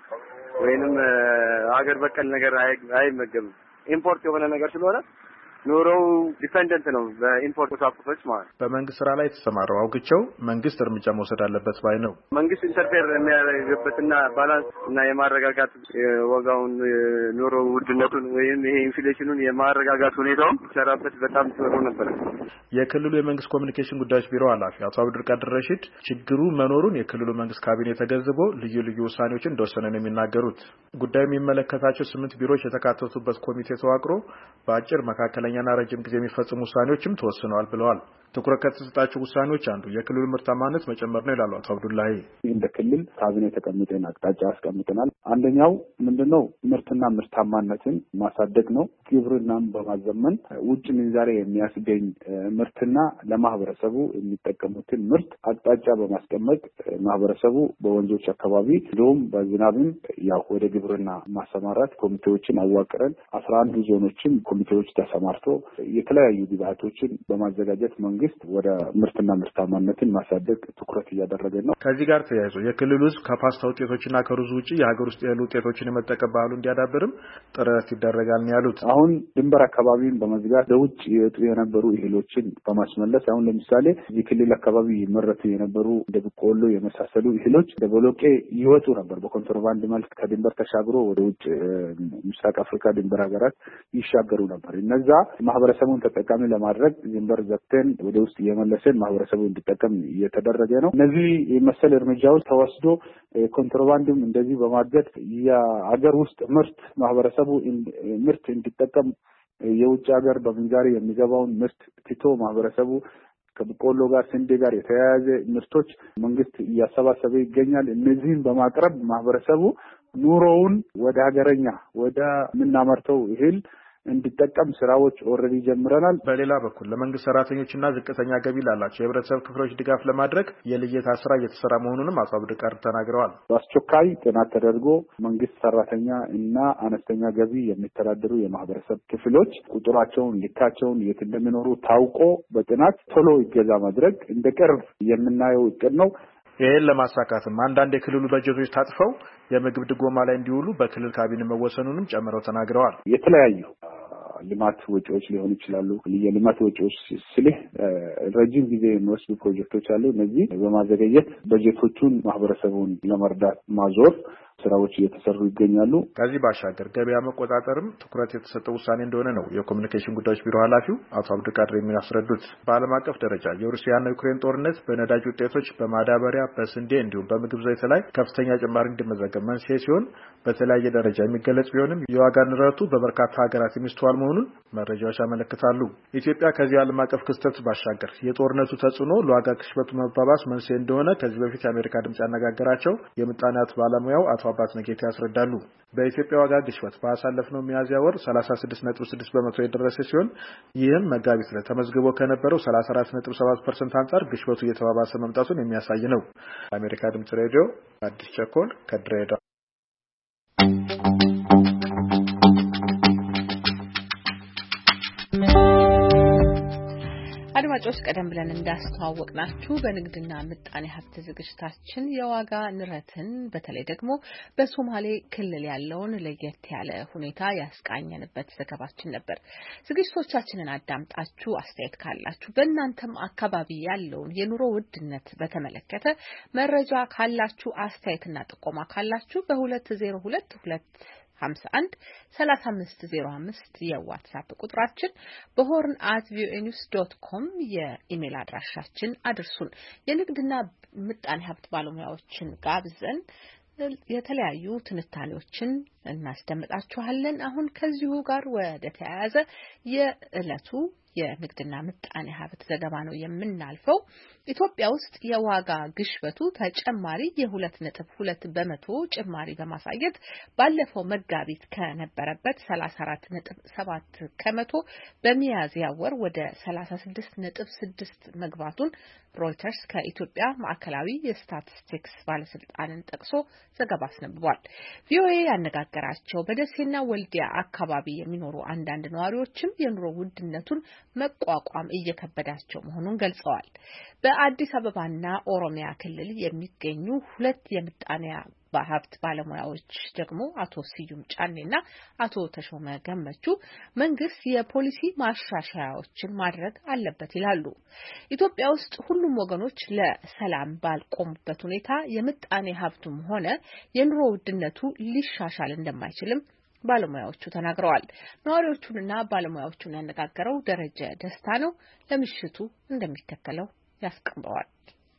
ወይንም ሀገር በቀል ነገር አይመገብም። ኢምፖርት የሆነ ነገር ስለሆነ ኑሮው ዲፔንደንት ነው በኢምፖርት ቁሳቁሶች ማለት። በመንግስት ስራ ላይ ተሰማራው አውግቸው መንግስት እርምጃ መውሰድ አለበት ባይ ነው። መንግስት ኢንተርፌር የሚያደርግበትና ባላንስ እና የማረጋጋት ዋጋውን ኑሮ ውድነቱን ወይም ይሄ ኢንፍሌሽኑን የማረጋጋት ሁኔታውን ሰራበት በጣም ጥሩ ነበር። የክልሉ የመንግስት ኮሚኒኬሽን ጉዳዮች ቢሮ ኃላፊ አቶ አብዱልቃድር ረሺድ ችግሩ መኖሩን የክልሉ መንግስት ካቢኔ ተገንዝቦ ልዩ ልዩ ውሳኔዎችን እንደወሰነ ነው የሚናገሩት። ጉዳዩ የሚመለከታቸው ስምንት ቢሮዎች የተካተቱበት ኮሚቴ ተዋቅሮ በአጭር መካከለኛ ና ረጅም ጊዜ የሚፈጽሙ ውሳኔዎችም ተወስነዋል ብለዋል። ትኩረት ከተሰጣቸው ውሳኔዎች አንዱ የክልሉ ምርታማነት መጨመር ነው ይላሉ አቶ አብዱላሂ። እንደ ክልል ካቢኔ ተቀምጠን አቅጣጫ አስቀምጠናል። አንደኛው ምንድነው ምርትና ምርታማነትን ማሳደግ ነው። ግብርናን በማዘመን ውጭ ምንዛሬ የሚያስገኝ ምርትና ለማህበረሰቡ የሚጠቀሙትን ምርት አቅጣጫ በማስቀመጥ ማህበረሰቡ በወንዞች አካባቢ እንዲሁም በዝናብም ያው ወደ ግብርና ማሰማራት ኮሚቴዎችን አዋቅረን አስራ አንዱ ዞኖችን ኮሚቴዎች ተሰማርቶ የተለያዩ ግብአቶችን በማዘጋጀት መንግስት ወደ ምርትና ምርታማነትን ማሳደግ ትኩረት እያደረገ ነው። ከዚህ ጋር ተያይዞ የክልሉ ህዝብ ከፓስታ ውጤቶችና ከሩዝ ውጪ የሀገር ውስጥ ያሉ ውጤቶችን የመጠቀም ባህሉ እንዲያዳብርም ጥረት ይደረጋል ነው ያሉት። አሁን ድንበር አካባቢን በመዝጋት ለውጭ የወጡ የነበሩ እህሎችን በማስመለስ አሁን ለምሳሌ እዚህ ክልል አካባቢ ይመረቱ የነበሩ እንደ በቆሎ የመሳሰሉ እህሎች እንደ ቦሎቄ ይወጡ ነበር። በኮንትሮባንድ መልክ ከድንበር ተሻግሮ ወደ ውጭ ምስራቅ አፍሪካ ድንበር ሀገራት ይሻገሩ ነበር። እነዛ ማህበረሰቡን ተጠቃሚ ለማድረግ ድንበር ዘግተን ወደ ውስጥ የመለሰን ማህበረሰቡ እንዲጠቀም እየተደረገ ነው። እነዚህ መሰል እርምጃዎች ተወስዶ ኮንትሮባንድም እንደዚህ በማገድ የሀገር ውስጥ ምርት ማህበረሰቡ ምርት እንዲጠቀም የውጭ ሀገር በምንዛሬ የሚገባውን ምርት ትቶ ማህበረሰቡ ከበቆሎ ጋር ስንዴ ጋር የተያያዘ ምርቶች መንግስት እያሰባሰበ ይገኛል። እነዚህን በማቅረብ ማህበረሰቡ ኑሮውን ወደ ሀገረኛ ወደ ምናመርተው እህል እንዲጠቀም ስራዎች ኦልሬዲ ጀምረናል። በሌላ በኩል ለመንግስት ሰራተኞችና ዝቅተኛ ገቢ ላላቸው የህብረተሰብ ክፍሎች ድጋፍ ለማድረግ የልየታ ስራ እየተሰራ መሆኑንም አቶ አብዱልቃድር ተናግረዋል። በአስቸኳይ ጥናት ተደርጎ መንግስት ሰራተኛ እና አነስተኛ ገቢ የሚተዳደሩ የማህበረሰብ ክፍሎች ቁጥራቸውን፣ ልካቸውን፣ የት እንደሚኖሩ ታውቆ በጥናት ቶሎ ይገዛ ማድረግ እንደ ቅርብ የምናየው እቅድ ነው። ይህን ለማሳካትም አንዳንድ የክልሉ በጀቶች ታጥፈው የምግብ ድጎማ ላይ እንዲውሉ በክልል ካቢኔ መወሰኑንም ጨምረው ተናግረዋል። የተለያዩ ልማት ወጪዎች ሊሆኑ ይችላሉ። የልማት ወጪዎች ስልህ ረጅም ጊዜ የሚወስዱ ፕሮጀክቶች አሉ። እነዚህ በማዘገየት በጀቶቹን ማህበረሰቡን ለመርዳት ማዞር ስራዎች እየተሰሩ ይገኛሉ። ከዚህ ባሻገር ገበያ መቆጣጠርም ትኩረት የተሰጠው ውሳኔ እንደሆነ ነው የኮሙኒኬሽን ጉዳዮች ቢሮ ኃላፊው አቶ አብዱልቃድር የሚያስረዱት። በዓለም አቀፍ ደረጃ የሩሲያና ዩክሬን ጦርነት በነዳጅ ውጤቶች፣ በማዳበሪያ፣ በስንዴ እንዲሁም በምግብ ዘይት ላይ ከፍተኛ ጭማሪ እንዲመዘገብ መንስኤ ሲሆን በተለያየ ደረጃ የሚገለጽ ቢሆንም የዋጋ ንረቱ በበርካታ ሀገራት የሚስተዋል መሆኑን መረጃዎች ያመለክታሉ። ኢትዮጵያ ከዚህ ዓለም አቀፍ ክስተት ባሻገር የጦርነቱ ተጽዕኖ ለዋጋ ግሽበቱ መባባስ መንስኤ እንደሆነ ከዚህ በፊት የአሜሪካ ድምጽ ያነጋገራቸው የምጣኔ ሀብት ባለሙያው አቶ አባት ነጌታ ያስረዳሉ። በኢትዮጵያ ዋጋ ግሽበት ባሳለፍነው ሚያዝያ ወር ሰላሳ ስድስት ነጥብ ስድስት በመቶ የደረሰ ሲሆን ይህም መጋቢት ላይ ተመዝግቦ ከነበረው ሰላሳ አራት ነጥብ ሰባት ፐርሰንት አንጻር ግሽበቱ እየተባባሰ መምጣቱን የሚያሳይ ነው። የአሜሪካ ድምጽ ሬዲዮ አዲስ ቸኮል ከድሬዳዋ። አድማጮች ቀደም ብለን እንዳስተዋወቅናችሁ በንግድና ምጣኔ ሀብት ዝግጅታችን የዋጋ ንረትን በተለይ ደግሞ በሶማሌ ክልል ያለውን ለየት ያለ ሁኔታ ያስቃኘንበት ዘገባችን ነበር። ዝግጅቶቻችንን አዳምጣችሁ አስተያየት ካላችሁ በእናንተም አካባቢ ያለውን የኑሮ ውድነት በተመለከተ መረጃ ካላችሁ አስተያየትና ጥቆማ ካላችሁ በሁለት ዜሮ ሁለት ሁለት ሀምሳ አንድ ሰላሳ አምስት ዜሮ አምስት የዋትስአፕ ቁጥራችን በሆርን አት ቪኦኤ ኒውስ ዶት ኮም የኢሜል አድራሻችን አድርሱን። የንግድና ምጣኔ ሀብት ባለሙያዎችን ጋብዘን የተለያዩ ትንታኔዎችን እናስደምጣችኋለን። አሁን ከዚሁ ጋር ወደ ተያያዘ የዕለቱ የንግድና ምጣኔ ሀብት ዘገባ ነው የምናልፈው። ኢትዮጵያ ውስጥ የዋጋ ግሽበቱ ተጨማሪ የሁለት ነጥብ ሁለት በመቶ ጭማሪ በማሳየት ባለፈው መጋቢት ከነበረበት ሰላሳ አራት ነጥብ ሰባት ከመቶ በሚያዝያ ወር ወደ ሰላሳ ስድስት ነጥብ ስድስት መግባቱን ሮይተርስ ከኢትዮጵያ ማዕከላዊ የስታቲስቲክስ ባለስልጣንን ጠቅሶ ዘገባ አስነብቧል። ቪኦኤ ያነጋገራቸው በደሴና ወልዲያ አካባቢ የሚኖሩ አንዳንድ ነዋሪዎችም የኑሮ ውድነቱን መቋቋም እየከበዳቸው መሆኑን ገልጸዋል። በአዲስ አበባና ኦሮሚያ ክልል የሚገኙ ሁለት የምጣኔ ሀብት ባለሙያዎች ደግሞ አቶ ስዩም ጫኔና አቶ ተሾመ ገመቹ መንግስት የፖሊሲ ማሻሻያዎችን ማድረግ አለበት ይላሉ። ኢትዮጵያ ውስጥ ሁሉም ወገኖች ለሰላም ባልቆሙበት ሁኔታ የምጣኔ ሀብቱም ሆነ የኑሮ ውድነቱ ሊሻሻል እንደማይችልም ባለሙያዎቹ ተናግረዋል። ነዋሪዎቹንና ባለሙያዎቹን ያነጋገረው ደረጀ ደስታ ነው። ለምሽቱ እንደሚከተለው ያስቀምጠዋል።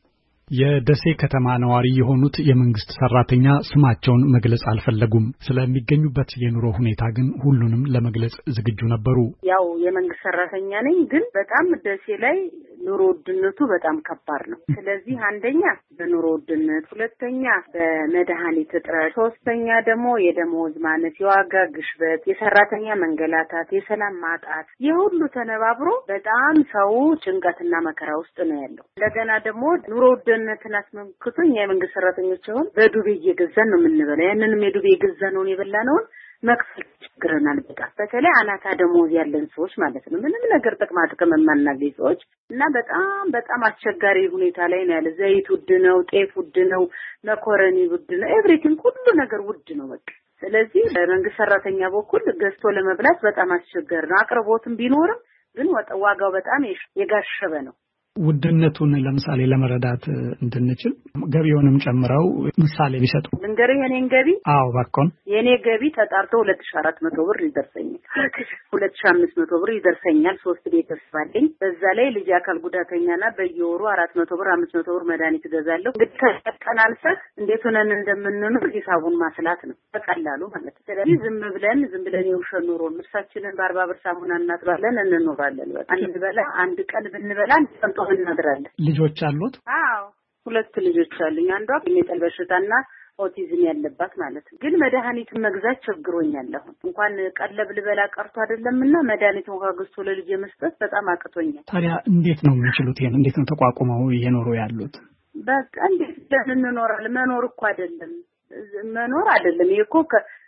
የደሴ ከተማ ነዋሪ የሆኑት የመንግስት ሰራተኛ ስማቸውን መግለጽ አልፈለጉም። ስለሚገኙበት የኑሮ ሁኔታ ግን ሁሉንም ለመግለጽ ዝግጁ ነበሩ። ያው የመንግስት ሰራተኛ ነኝ፣ ግን በጣም ደሴ ላይ ኑሮ ውድነቱ በጣም ከባድ ነው። ስለዚህ አንደኛ በኑሮ ውድነት፣ ሁለተኛ በመድኃኒት እጥረት፣ ሶስተኛ ደግሞ የደሞዝ ማነስ፣ የዋጋ ግሽበት፣ የሰራተኛ መንገላታት፣ የሰላም ማጣት የሁሉ ተነባብሮ በጣም ሰው ጭንቀትና መከራ ውስጥ ነው ያለው። እንደገና ደግሞ ኑሮ ውድነትን አስመልክቶኝ የመንግስት ሰራተኞች አሁን በዱቤ እየገዛን ነው የምንበላው። ያንንም የዱቤ የገዛነውን የበላነውን መክፈል ችግረናል በጣም በተለይ አናታ ደሞዝ ያለን ሰዎች ማለት ነው። ምንም ነገር ጥቅማ ጥቅም የማናገኝ ሰዎች እና በጣም በጣም አስቸጋሪ ሁኔታ ላይ ነው ያለ። ዘይት ውድ ነው፣ ጤፍ ውድ ነው፣ መኮረኒ ውድ ነው፣ ኤቭሪቲንግ ሁሉ ነገር ውድ ነው በቃ። ስለዚህ በመንግስት ሰራተኛ በኩል ገዝቶ ለመብላት በጣም አስቸጋሪ ነው። አቅርቦትም ቢኖርም ግን ዋጋው በጣም የጋሸበ ነው። ውድነቱን ለምሳሌ ለመረዳት እንድንችል ገቢውንም ጨምረው ምሳሌ ቢሰጡ። እንገሪህ የኔን ገቢ? አዎ ባኮን የኔ ገቢ ተጣርቶ ሁለት ሺህ አራት መቶ ብር ይደርሰኛል። ሁለት ሺህ አምስት መቶ ብር ይደርሰኛል። ሶስት ቤተሰብ አለኝ። በዛ ላይ ልጅ አካል ጉዳተኛና በየወሩ አራት መቶ ብር አምስት መቶ ብር መድኃኒት እገዛለሁ። እንግዲህ ተቀናንሰህ እንዴት ሆነን እንደምንኖር ሂሳቡን ማስላት ነው በቀላሉ ማለት ነው። ስለዚህ ዝም ብለን ዝም ብለን የውሸት ኑሮ ምርሳችንን በአርባ ብር ሳሙና እናጥባለን እንኖራለን። በቃ አንድ በላ አንድ ቀን ብንበላ አንድ ቀን እናድራለን። ልጆች አሉት? አዎ ሁለት ልጆች አሉኝ። አንዷ የሜጠል በሽታና ኦቲዝም ያለባት ማለት ነው። ግን መድኃኒት መግዛት ቸግሮኛል። አሁን እንኳን ቀለብ ልበላ ቀርቶ አይደለምና መድኃኒት እንኳን ገዝቶ ለልጅ መስጠት በጣም አቅቶኛል። ታዲያ እንዴት ነው የሚችሉት? ይሄን እንዴት ነው ተቋቁመው እየኖሩ ያሉት? በቃ እንዴት እንኖራለን? መኖር እኮ አይደለም መኖር አይደለም። ይሄ እኮ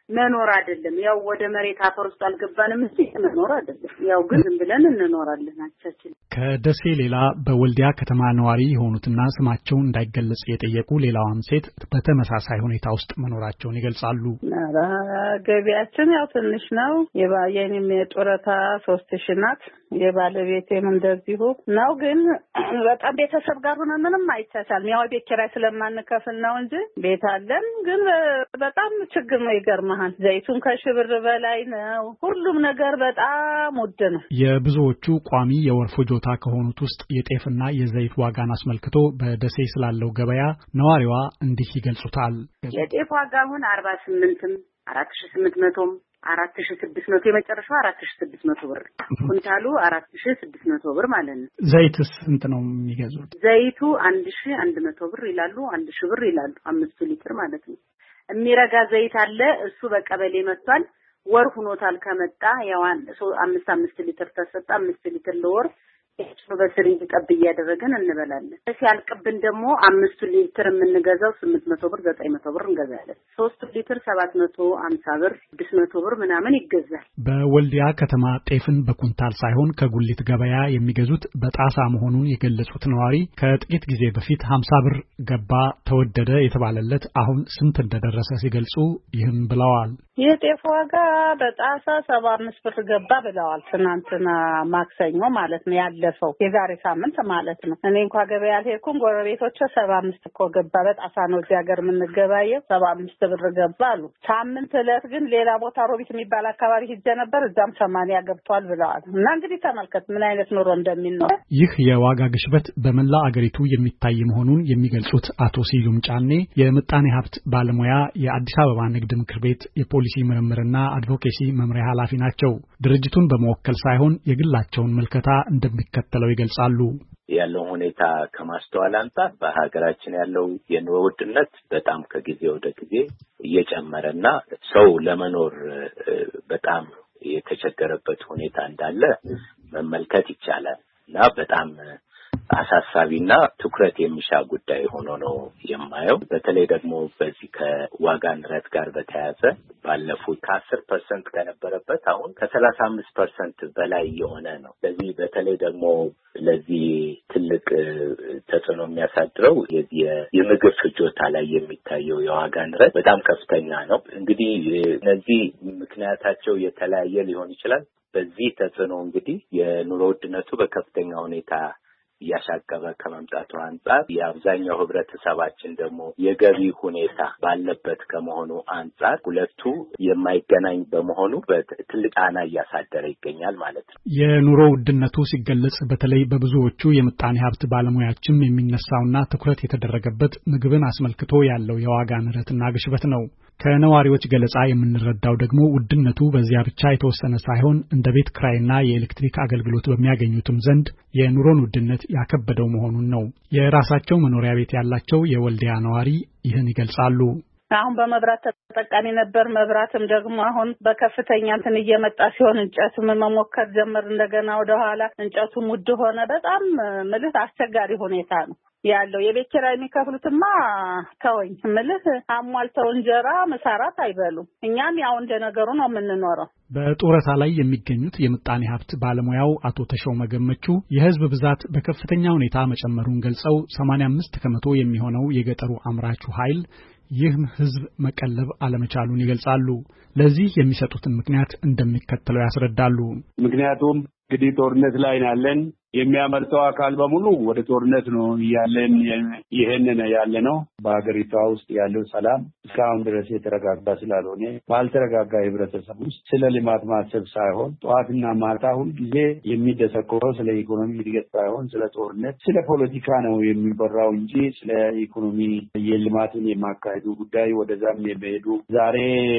መኖር አይደለም። ያው ወደ መሬት አፈር ውስጥ አልገባንም እንጂ መኖር አይደለም። ያው ግን ዝም ብለን እንኖራለን አቻችን። ከደሴ ሌላ በወልዲያ ከተማ ነዋሪ የሆኑትና ስማቸው እንዳይገለጽ የጠየቁ ሌላዋም ሴት በተመሳሳይ ሁኔታ ውስጥ መኖራቸውን ይገልጻሉ። ገቢያችን ያው ትንሽ ነው። የባየኔም የጡረታ ሶስት ሺህ ናት። የባለቤቴም እንደዚሁ ነው። ግን በጣም ቤተሰብ ጋር ሆነን ምንም አይቻቻልም። ያው ቤት ኪራይ ስለማንከፍል ነው እንጂ ቤት አለን። ግን በጣም ችግር ነው። ይገርማል። ዘይቱን ከሺህ ብር በላይ ነው። ሁሉም ነገር በጣም ውድ ነው። የብዙዎቹ ቋሚ የወር ፍጆታ ከሆኑት ውስጥ የጤፍና የዘይት ዋጋን አስመልክቶ በደሴ ስላለው ገበያ ነዋሪዋ እንዲህ ይገልጹታል። የጤፍ ዋጋ አሁን አርባ ስምንትም አራት ሺህ ስምንት መቶም አራት ሺህ ስድስት መቶ የመጨረሻው አራት ሺህ ስድስት መቶ ብር ኩንታሉ አራት ሺህ ስድስት መቶ ብር ማለት ነው። ዘይትስ ስንት ነው የሚገዙት? ዘይቱ አንድ ሺህ አንድ መቶ ብር ይላሉ። አንድ ሺህ ብር ይላሉ። አምስት ሊትር ማለት ነው። የሚረጋ ዘይት አለ። እሱ በቀበሌ መጥቷል። ወር ሆኖታል ከመጣ። ያው አምስት አምስት ሊትር ተሰጣ። አምስት ሊትር ለወር እሱ በስሪንጅ ጠብ እያደረገን እንበላለን። ሲያልቅብን ደግሞ አምስት ሊትር የምንገዛው ስምንት መቶ ብር ዘጠኝ መቶ ብር እንገዛለን። ሶስት ሊትር ሰባት መቶ ሃምሳ ብር ስድስት መቶ ብር ምናምን ይገዛል። በወልዲያ ከተማ ጤፍን በኩንታል ሳይሆን ከጉሊት ገበያ የሚገዙት በጣሳ መሆኑን የገለጹት ነዋሪ ከጥቂት ጊዜ በፊት ሃምሳ ብር ገባ ተወደደ የተባለለት አሁን ስንት እንደደረሰ ሲገልጹ ይህም ብለዋል። የጤፍ ዋጋ በጣሳ ሰባ አምስት ብር ገባ ብለዋል። ትናንትና ማክሰኞ ማለት ነው ያለፈው የዛሬ ሳምንት ማለት ነው። እኔ እንኳን ገበያ አልሄድኩም። ጎረቤቶቼ ሰባ አምስት እኮ ገባ በጣሳ ነው እዚህ ሀገር የምንገባየው ሰባ አምስት ብር ገባ አሉ። ሳምንት ዕለት ግን ሌላ ቦታ ሮቢት የሚባል አካባቢ ሄጄ ነበር። እዛም ሰማንያ ገብቷል ብለዋል። እና እንግዲህ ተመልከት ምን አይነት ኑሮ እንደሚኖር። ይህ የዋጋ ግሽበት በመላ አገሪቱ የሚታይ መሆኑን የሚገልጹት አቶ ሲዩም ጫኔ የምጣኔ ሀብት ባለሙያ የአዲስ አበባ ንግድ ምክር ቤት የፖሊሲ ምርምርና አድቮኬሲ መምሪያ ኃላፊ ናቸው። ድርጅቱን በመወከል ሳይሆን የግላቸውን መልከታ እንደሚከተለው ይገልጻሉ። ያለው ሁኔታ ከማስተዋል አንጻር በሀገራችን ያለው የኑሮ ውድነት በጣም ከጊዜ ወደ ጊዜ እየጨመረና ሰው ለመኖር በጣም የተቸገረበት ሁኔታ እንዳለ መመልከት ይቻላል እና በጣም አሳሳቢና ትኩረት የሚሻ ጉዳይ ሆኖ ነው የማየው። በተለይ ደግሞ በዚህ ከዋጋ ንረት ጋር በተያያዘ ባለፉት ከአስር ፐርሰንት ከነበረበት አሁን ከሰላሳ አምስት ፐርሰንት በላይ የሆነ ነው። ስለዚህ በተለይ ደግሞ ለዚህ ትልቅ ተጽዕኖ የሚያሳድረው የምግብ ፍጆታ ላይ የሚታየው የዋጋ ንረት በጣም ከፍተኛ ነው። እንግዲህ እነዚህ ምክንያታቸው የተለያየ ሊሆን ይችላል። በዚህ ተጽዕኖ እንግዲህ የኑሮ ውድነቱ በከፍተኛ ሁኔታ እያሻቀበ ከመምጣቱ አንጻር የአብዛኛው ህብረተሰባችን ደግሞ የገቢ ሁኔታ ባለበት ከመሆኑ አንጻር ሁለቱ የማይገናኝ በመሆኑ ትልቅ ጫና እያሳደረ ይገኛል ማለት ነው። የኑሮ ውድነቱ ሲገለጽ በተለይ በብዙዎቹ የምጣኔ ሀብት ባለሙያዎችም የሚነሳውና ትኩረት የተደረገበት ምግብን አስመልክቶ ያለው የዋጋ ንረትና ግሽበት ነው። ከነዋሪዎች ገለጻ የምንረዳው ደግሞ ውድነቱ በዚያ ብቻ የተወሰነ ሳይሆን እንደ ቤት ክራይና የኤሌክትሪክ አገልግሎት በሚያገኙትም ዘንድ የኑሮን ውድነት ያከበደው መሆኑን ነው። የራሳቸው መኖሪያ ቤት ያላቸው የወልዲያ ነዋሪ ይህን ይገልጻሉ። አሁን በመብራት ተጠቃሚ ነበር። መብራትም ደግሞ አሁን በከፍተኛ እንትን እየመጣ ሲሆን እንጨቱም መሞከር ጀመር። እንደገና ወደ ኋላ እንጨቱም ውድ ሆነ። በጣም ምልህ አስቸጋሪ ሁኔታ ነው ያለው። የቤት ኪራይ የሚከፍሉትማ ተወኝ ምልህ አሟልተው እንጀራ መሰራት አይበሉም። እኛም ያው እንደነገሩ ነው የምንኖረው። በጡረታ ላይ የሚገኙት የምጣኔ ሀብት ባለሙያው አቶ ተሾመ ገመቹ የህዝብ ብዛት በከፍተኛ ሁኔታ መጨመሩን ገልጸው ሰማንያ አምስት ከመቶ የሚሆነው የገጠሩ አምራቹ ኃይል ይህም ህዝብ መቀለብ አለመቻሉን ይገልጻሉ። ለዚህ የሚሰጡትን ምክንያት እንደሚከተለው ያስረዳሉ። ምክንያቱም እንግዲህ ጦርነት ላይ ያለን የሚያመርተው አካል በሙሉ ወደ ጦርነት ነው ያለን። ይሄንን ያለ ነው በአገሪቷ ውስጥ ያለው ሰላም እስካሁን ድረስ የተረጋጋ ስላልሆነ ባልተረጋጋ ህብረተሰብ ውስጥ ስለ ልማት ማሰብ ሳይሆን ጠዋትና ማታ ሁል ጊዜ የሚደሰኮረው ስለ ኢኮኖሚ እድገት ሳይሆን ስለ ጦርነት፣ ስለ ፖለቲካ ነው የሚበራው እንጂ ስለ ኢኮኖሚ የልማትን የማካሄዱ ጉዳይ ወደዛም የሚሄዱ ዛሬ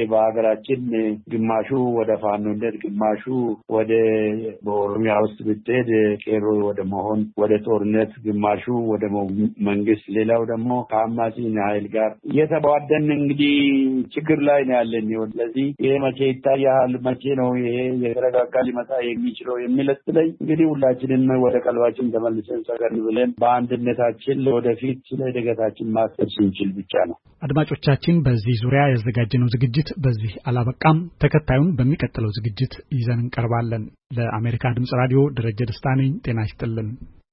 በሀገራችን ግማሹ ወደ ፋኖነት፣ ግማሹ ወደ በኦሮሚያ ውስጥ ብትሄድ ቄሮ ወደ መሆን ወደ ጦርነት ግማሹ ወደ መንግስት ሌላው ደግሞ ከአማጺ ኃይል ጋር እየተባደን እንግዲህ ችግር ላይ ነው ያለን። ስለዚህ ይሄ መቼ ይታያል መቼ ነው ይሄ የተረጋጋ ሊመጣ የሚችለው የሚለጥ ላይ እንግዲህ ሁላችንም ወደ ቀልባችን ተመልሰን ሰገር ብለን በአንድነታችን ለወደፊት ስለ እድገታችን ማሰብ ስንችል ብቻ ነው። አድማጮቻችን በዚህ ዙሪያ ያዘጋጀነው ዝግጅት በዚህ አላበቃም። ተከታዩን በሚቀጥለው ዝግጅት ይዘን እንቀርባለን። ለአሜሪካ ድምጽ ራዲዮ ደረጀ ደስታ ነኝ። ጤና ይስጥልን።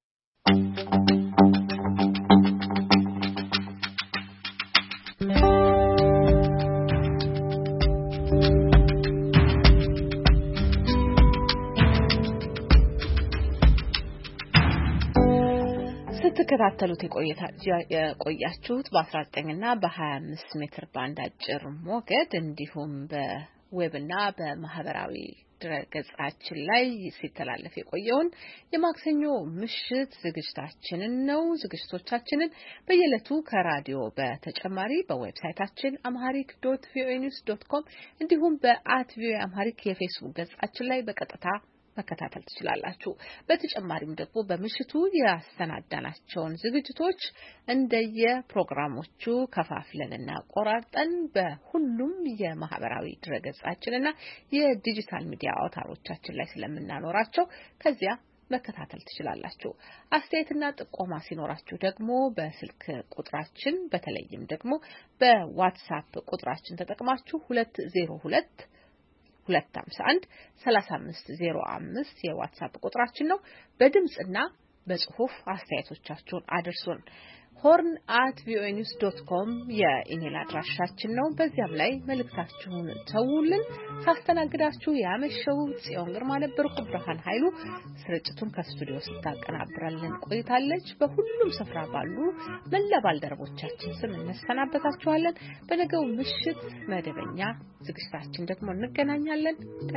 ስትከታተሉት የቆያችሁት በ19 እና በ25 ሜትር ባንድ አጭር ሞገድ እንዲሁም በዌብና በማህበራዊ ድረገጻችን ላይ ሲተላለፍ የቆየውን የማክሰኞ ምሽት ዝግጅታችንን ነው። ዝግጅቶቻችንን በየዕለቱ ከራዲዮ በተጨማሪ በዌብሳይታችን amharic dot voa news dot com እንዲሁም በአት ቪኦኤ amharic የፌስቡክ ገጻችን ላይ በቀጥታ መከታተል ትችላላችሁ። በተጨማሪም ደግሞ በምሽቱ ያሰናዳናቸውን ዝግጅቶች እንደየ ፕሮግራሞቹ ከፋፍለንና ቆራርጠን በሁሉም የማህበራዊ ድረገጻችንና የዲጂታል ሚዲያ አውታሮቻችን ላይ ስለምናኖራቸው ከዚያ መከታተል ትችላላችሁ። አስተያየትና ጥቆማ ሲኖራችሁ ደግሞ በስልክ ቁጥራችን በተለይም ደግሞ በዋትስአፕ ቁጥራችን ተጠቅማችሁ ሁለት ዜሮ ሁለት ሁለት አምሳ አንድ ሰላሳ አምስት ዜሮ አምስት የዋትስአፕ ቁጥራችን ነው። በድምጽና በጽሁፍ አስተያየቶቻችሁን አድርሱን። ሆርን አት ቪኦኤ ኒውስ ዶት ኮም የኢሜል አድራሻችን ነው። በዚያም ላይ መልእክታችሁን ተውልን። ሳስተናግዳችሁ ያመሸው ጽዮን ግርማ ነበርኩ። ብርሃን ኃይሉ ስርጭቱን ከስቱዲዮ ስታቀናብራለን ቆይታለች። በሁሉም ስፍራ ባሉ መላ ባልደረቦቻችን ስም እንሰናበታችኋለን። በነገው ምሽት መደበኛ ዝግጅታችን ደግሞ እንገናኛለን።